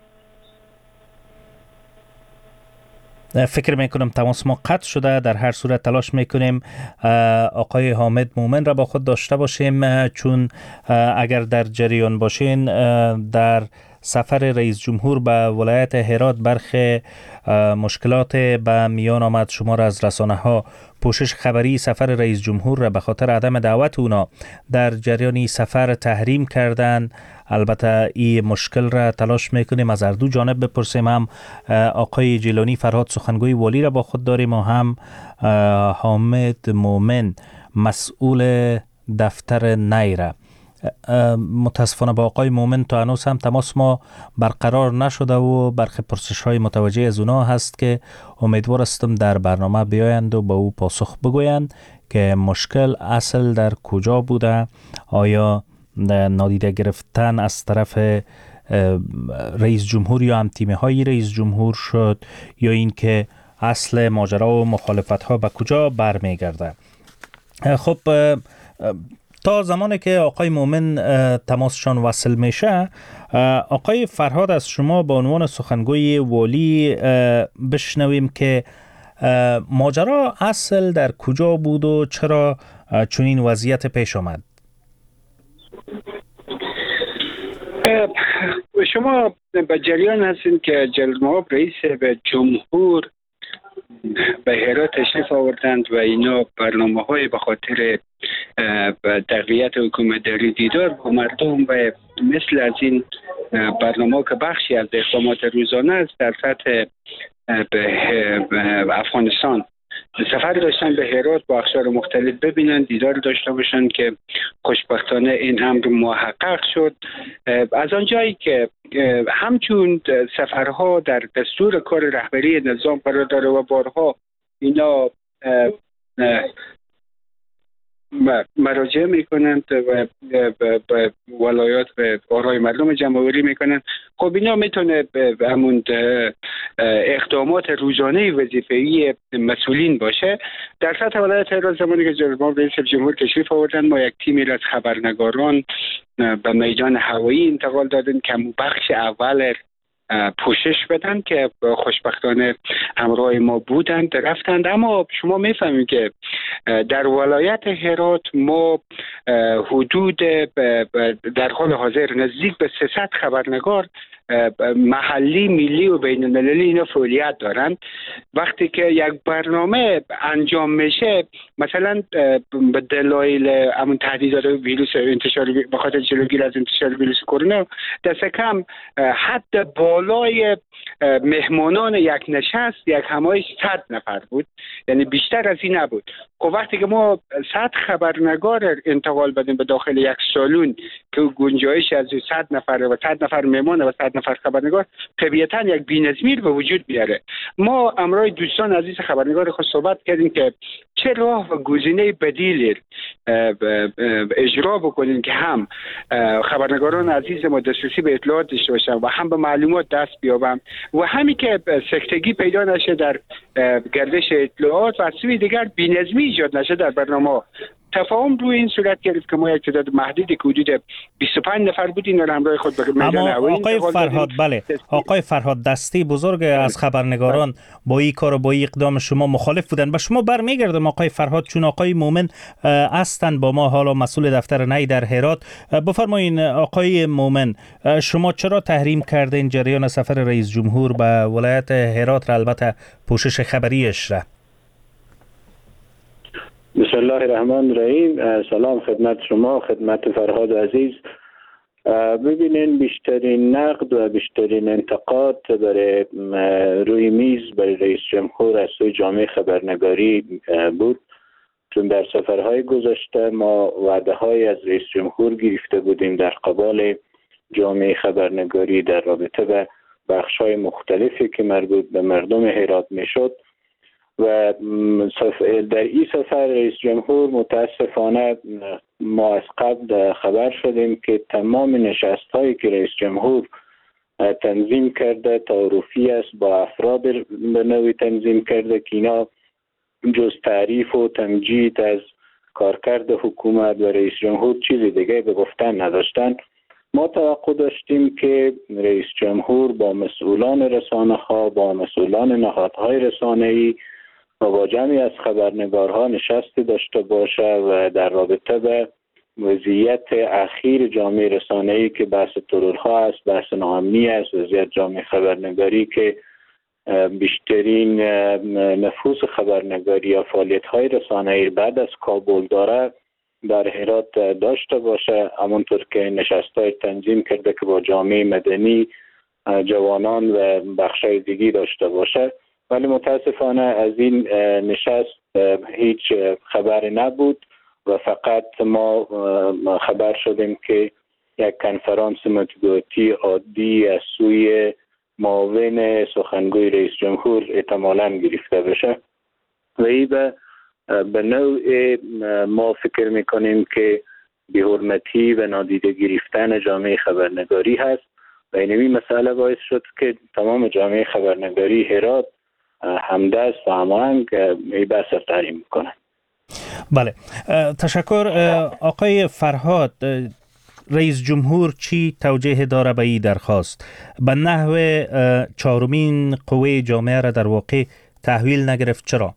فکر میکنم تماس ما قطع شده. در هر صورت تلاش میکنیم آقای حامد مومن را با خود داشته باشیم، چون اگر در جریان باشین در سفر رئیس جمهور به ولایت هرات برخی مشکلات به میان آمد. شما را از رسانه ها پوشش خبری سفر رئیس جمهور را به خاطر عدم دعوت اونا در جریان سفر تحریم کردن. البته این مشکل را تلاش میکنیم از هر دو جانب بپرسیم. هم آقای جیلانی فرهاد سخنگوی والی را با خود داریم و هم حامد مومن مسئول دفتر نی را. متاسفانه با آقای مومن تا هنوز هم تماس ما برقرار نشده و برخی پرسش های متوجه از اونا هست که امیدوار هستم در برنامه بیایند و با او پاسخ بگویند که مشکل اصل در کجا بوده. آیا نادیده گرفتن از طرف رئیس جمهور یا هم تیمه های رئیس جمهور شد یا این که اصل ماجرا و مخالفت ها به کجا برمیگرده؟ خب تا زمانی که آقای مومن تماسشان وصل میشه، آقای فرهاد از شما به عنوان سخنگوی والی بشنویم که ماجرا اصل در کجا بود و چرا چنین وضعیت پیش آمد. شما به جریان هستین که جناب رئیس جمهور به هرات تشریف آوردند و اینا برنامه های به خاطر تقویت حکومتداری دیدار با مردم و مثل از این برنامه که بخشی از اقدامات روزانه است در سطح افغانستان سفر داشتن به هرات با اقشار مختلف ببینن، دیدار داشته باشن که خوشبختانه این امر محقق شد. از آنجایی که همچون سفرها در دستور کار رهبری نظام قرار داره و بارها اینا مراجعه میکنند و ولایات و آرای مردم جمع‌آوری میکنند. خب اینا میتونه همون اقدامات روزانه وظیفه‌ای مسئولین باشه. در سطح ولایت هرات زمانی که جناب رئیس جمهور تشریف آوردن، ما یک تیمی از خبرنگاران به میدان هوایی انتقال دادیم که بخش اول پوشش بدن که خوشبختانه همراه ما بودند رفتند. اما شما میفهمید که در ولایت هرات ما حدود در حال حاضر نزدیک به 300 خبرنگار محلی، ملی و بین المللی اینا فعالیت دارند. وقتی که یک برنامه انجام میشه، مثلا به دلایل همون تهدیدات ویروس انتشار به خاطر جلوگیری از انتشار ویروس کرونا، دست کم حد بالای مهمانان یک نشست یک همایش 100 نفر بود، یعنی بیشتر از این نبود. خب وقتی که ما 100 خبرنگار انتقال بدیم به داخل یک سالون که گنجایش از 100 نفر و 100 نفر مهمان و 100 نفر خبرنگار، طبیعتاً یک بی‌نظمی به وجود بیاره. ما امروز دوستان عزیز خبرنگار خود صحبت کردیم که چه راه و گزینه بدیلی اجرا بکنیم که هم خبرنگاران عزیز ما دسترسی به اطلاعات داشته باشن و هم به معلومات دست بیابن و همین که سکتگی پیدا نشه در گردش اطلاعات و از سوی دیگر بی‌نظمی ایجاد نشه در برنامه. تفاهم روی این صورت گرفت که ما یک تعداد محدودی که حدود 25 نفر بودیم و همراه خود به میدان هوایی آقای فرهاد، بله آقای فرهاد، دستی بزرگ از خبرنگاران با این کار و با این اقدام شما مخالف بودن. به شما برمیگردم آقای فرهاد، چون آقای مومن هستند با ما، حالا مسئول دفتر نی در هرات. بفرمایین آقای مومن، شما چرا تحریم کردین جریان سفر رئیس جمهور به ولایت هرات را، البته پوشش خبریش را؟ بسم بسم الله الرحمن الرحیم. سلام خدمت شما، خدمت فرهاد عزیز. ببینین بیشترین نقد و بیشترین انتقاد برای روی میز برای رئیس جمهور از سوی جامعه خبرنگاری بود، چون در سفرهای گذشته ما وعده های از رئیس جمهور گرفته بودیم در قبال جامعه خبرنگاری در رابطه به بخش های مختلفی که مربوط به مردم هرات می شد و در این سفر رئیس جمهور متاسفانه ما از قبل خبر شدیم که تمام نشست هایی که رئیس جمهور تنظیم کرده تعارفی است با افراد به نوعی تنظیم کرده که اینا جز تعریف و تمجید از کارکرد حکومت و رئیس جمهور چیزی دیگه به گفتن نداشتن. ما توقع داشتیم که رئیس جمهور با مسئولان رسانه ها، با مسئولان نهادهای رسانه‌ای و با جمعی از خبرنگارها نشستی داشته باشه و در رابطه به وضعیت اخیر جامعه رسانه‌ای که بحث ترورها است، بحث ناامنی است، وضعیت جامعه خبرنگاری که بیشترین نفوذ خبرنگاری یا فعالیت‌های رسانه‌ای بعد از کابل داره در هرات داشته باشه، همونطور که نشست‌های تنظیم کرده که با جامعه مدنی، جوانان و بخش‌های دیگی داشته باشه. ولی متاسفانه از این نشست هیچ خبری نبود و فقط ما خبر شدیم که یک کنفرانس مطبوعاتی عادی از سوی معاون سخنگوی رئیس جمهور احتمالاً گرفته بشه و این به نوع ما فکر میکنیم که بی‌حرمتی و نادیده گرفتن جامعه خبرنگاری هست و این مسئله باعث شد که تمام جامعه خبرنگاری هرات همدست و هماهنگ این بحث را تحریم میکنن. بله، تشکر. آقای فرهاد، رئیس جمهور چی توجیه داره به این درخواست؟ به نحو چهارمین قوه جامعه را در واقع تحویل نگرفت، چرا؟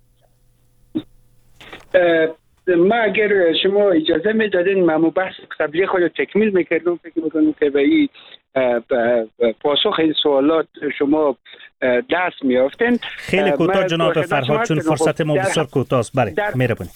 ما اگر شما اجازه میدادین من بحث قبلی خود تکمیل میکردم، فکر میکنم که به این پاسخ این سوالات شما دست میافتین. خیلی کوتاه جناب فرهاد، چون فرصت ما بسیار کوتاه است. بله، مهربانی.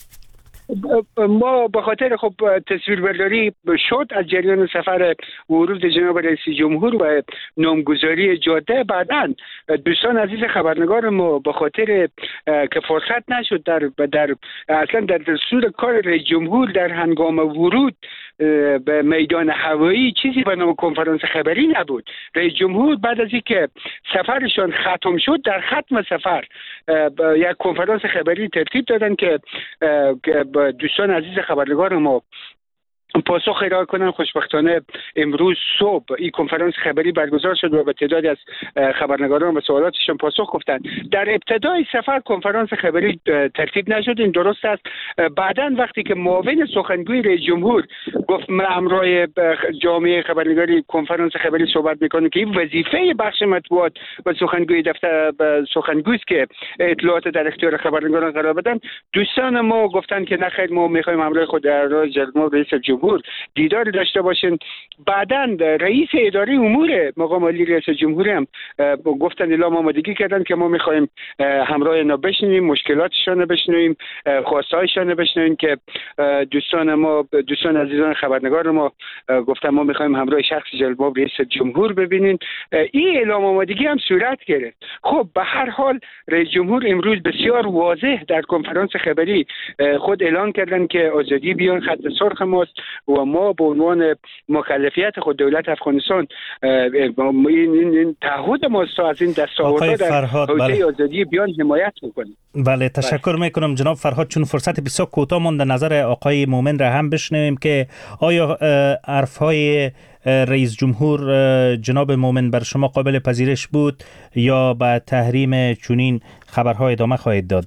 ما به خاطر تصویربرداری شد از جریان سفر ورود جناب رئیس جمهور و نامگذاری جاده، بعداً دوستان عزیز خبرنگار ما به خاطر که فرصت نشد در اصلا در دستور کار رئیس جمهور در هنگام ورود به میدان هوایی چیزی به نام کنفرانس خبری نبود. رئیس جمهور بعد از اینکه سفرشان ختم شد در ختم سفر یک کنفرانس خبری ترتیب دادن که دوستان عزیز خبرنگار ما پاسخ ارائه کنن. خوشبختانه امروز صبح این کنفرانس خبری برگزار شد و به تعدادی از خبرنگاران به سوالاتشان پاسخ گفتند. در ابتدای سفر کنفرانس خبری ترتیب نشد، این درست است. بعداً وقتی که معاون سخنگوی رئیس جمهور گفت من همراه جامعه خبرنگاری کنفرانس خبری صحبت میکنم که این وظیفه بخش مطبوعات و سخنگوی دفتر سخنگوی است که اطلاعات در اختیار خبرنگاران قرار بدن، دوستان ما گفتند که نه خیر، ما میخوایم همراه خود جناب رئیس جمهور دیدار داشته باشین. بعداً رئیس اداره امور مقام عالی رئیس جمهوری هم گفتن اعلام آمادگی کردن که ما میخوایم همراه اینا بشینیم، مشکلاتشون بشنویم، خواستهایشون بشنویم که دوستان عزیزان خبرنگار ما گفتن ما میخوایم همراه شخص جلال رئیس جمهور ببینین. این اعلام آمادگی هم صورت گرفت. خب به هر حال رئیس جمهور امروز بسیار واضح در کنفرانس خبری خود اعلان کردن که آزادی بیان خط سرخ ماست و ما به عنوان مکلفیت خود دولت افغانستان این تعهد ماست از این دستاوردها در حوزه آزادی بیان حمایت میکنیم. بله، تشکر میکنم جناب فرهاد. چون فرصت بسیار کوتاه مونده، نظر آقای مومن را هم بشنویم که آیا حرفهای رئیس جمهور جناب مومن بر شما قابل پذیرش بود یا با تحریم چنین خبرها ادامه خواهید داد؟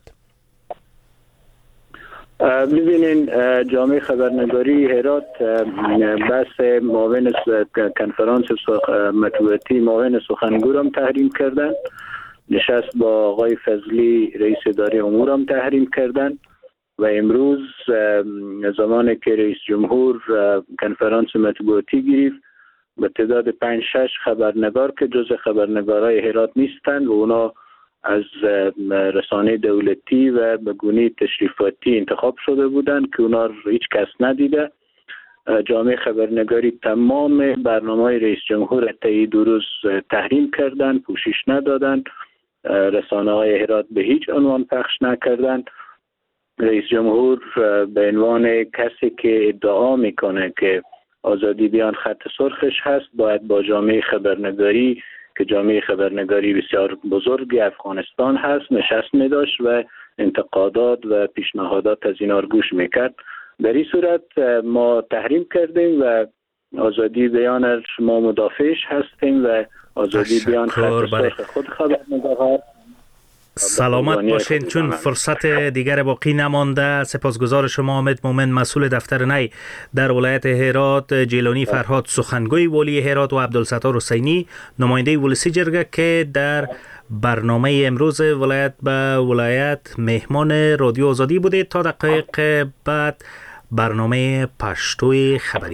ببینین، جامعه خبرنگاری هرات بحث معاون کنفرانس مطبوعاتی معاون سخنگو هم تحریم کردن، نشست با آقای فضلی رئیس اداره امور هم تحریم کردن و امروز زمانی که رئیس جمهور کنفرانس مطبوعاتی گرفت به تعداد 5-6 خبرنگار که جز خبرنگارای هرات نیستند و اونا از رسانه دولتی و به گونه تشریفاتی انتخاب شده بودند که اونا هیچ کس ندیده. جامعه خبرنگاری تمام برنامه رئیس جمهور طی 2 روز تحریم کردن، پوشش ندادن، رسانه های هرات به هیچ عنوان پخش نکردن. رئیس جمهور به عنوان کسی که ادعا میکنه که آزادی بیان خط سرخش هست، باید با جامعه خبرنگاری که جامعه خبرنگاری بسیار بزرگی افغانستان هست نشست می داشت و انتقادات و پیشنهادات از اینا رو گوش میکرد. در این صورت ما تحریم کردیم و آزادی بیان ما مدافعش هستیم و آزادی بیان خط سرخ خود خبرنگار. سلامت باشین. چون فرصت دیگر باقی نمانده، سپاسگزار شما حامد مومن، مسئول دفتر نی در ولایت هرات، جیلانی فرهاد سخنگوی والی هرات و عبدالستار حسینی نماینده ولسی جرگه که در برنامه امروز ولایت به ولایت مهمان رادیو آزادی بوده. تا دقایق بعد برنامه پشتوی خبری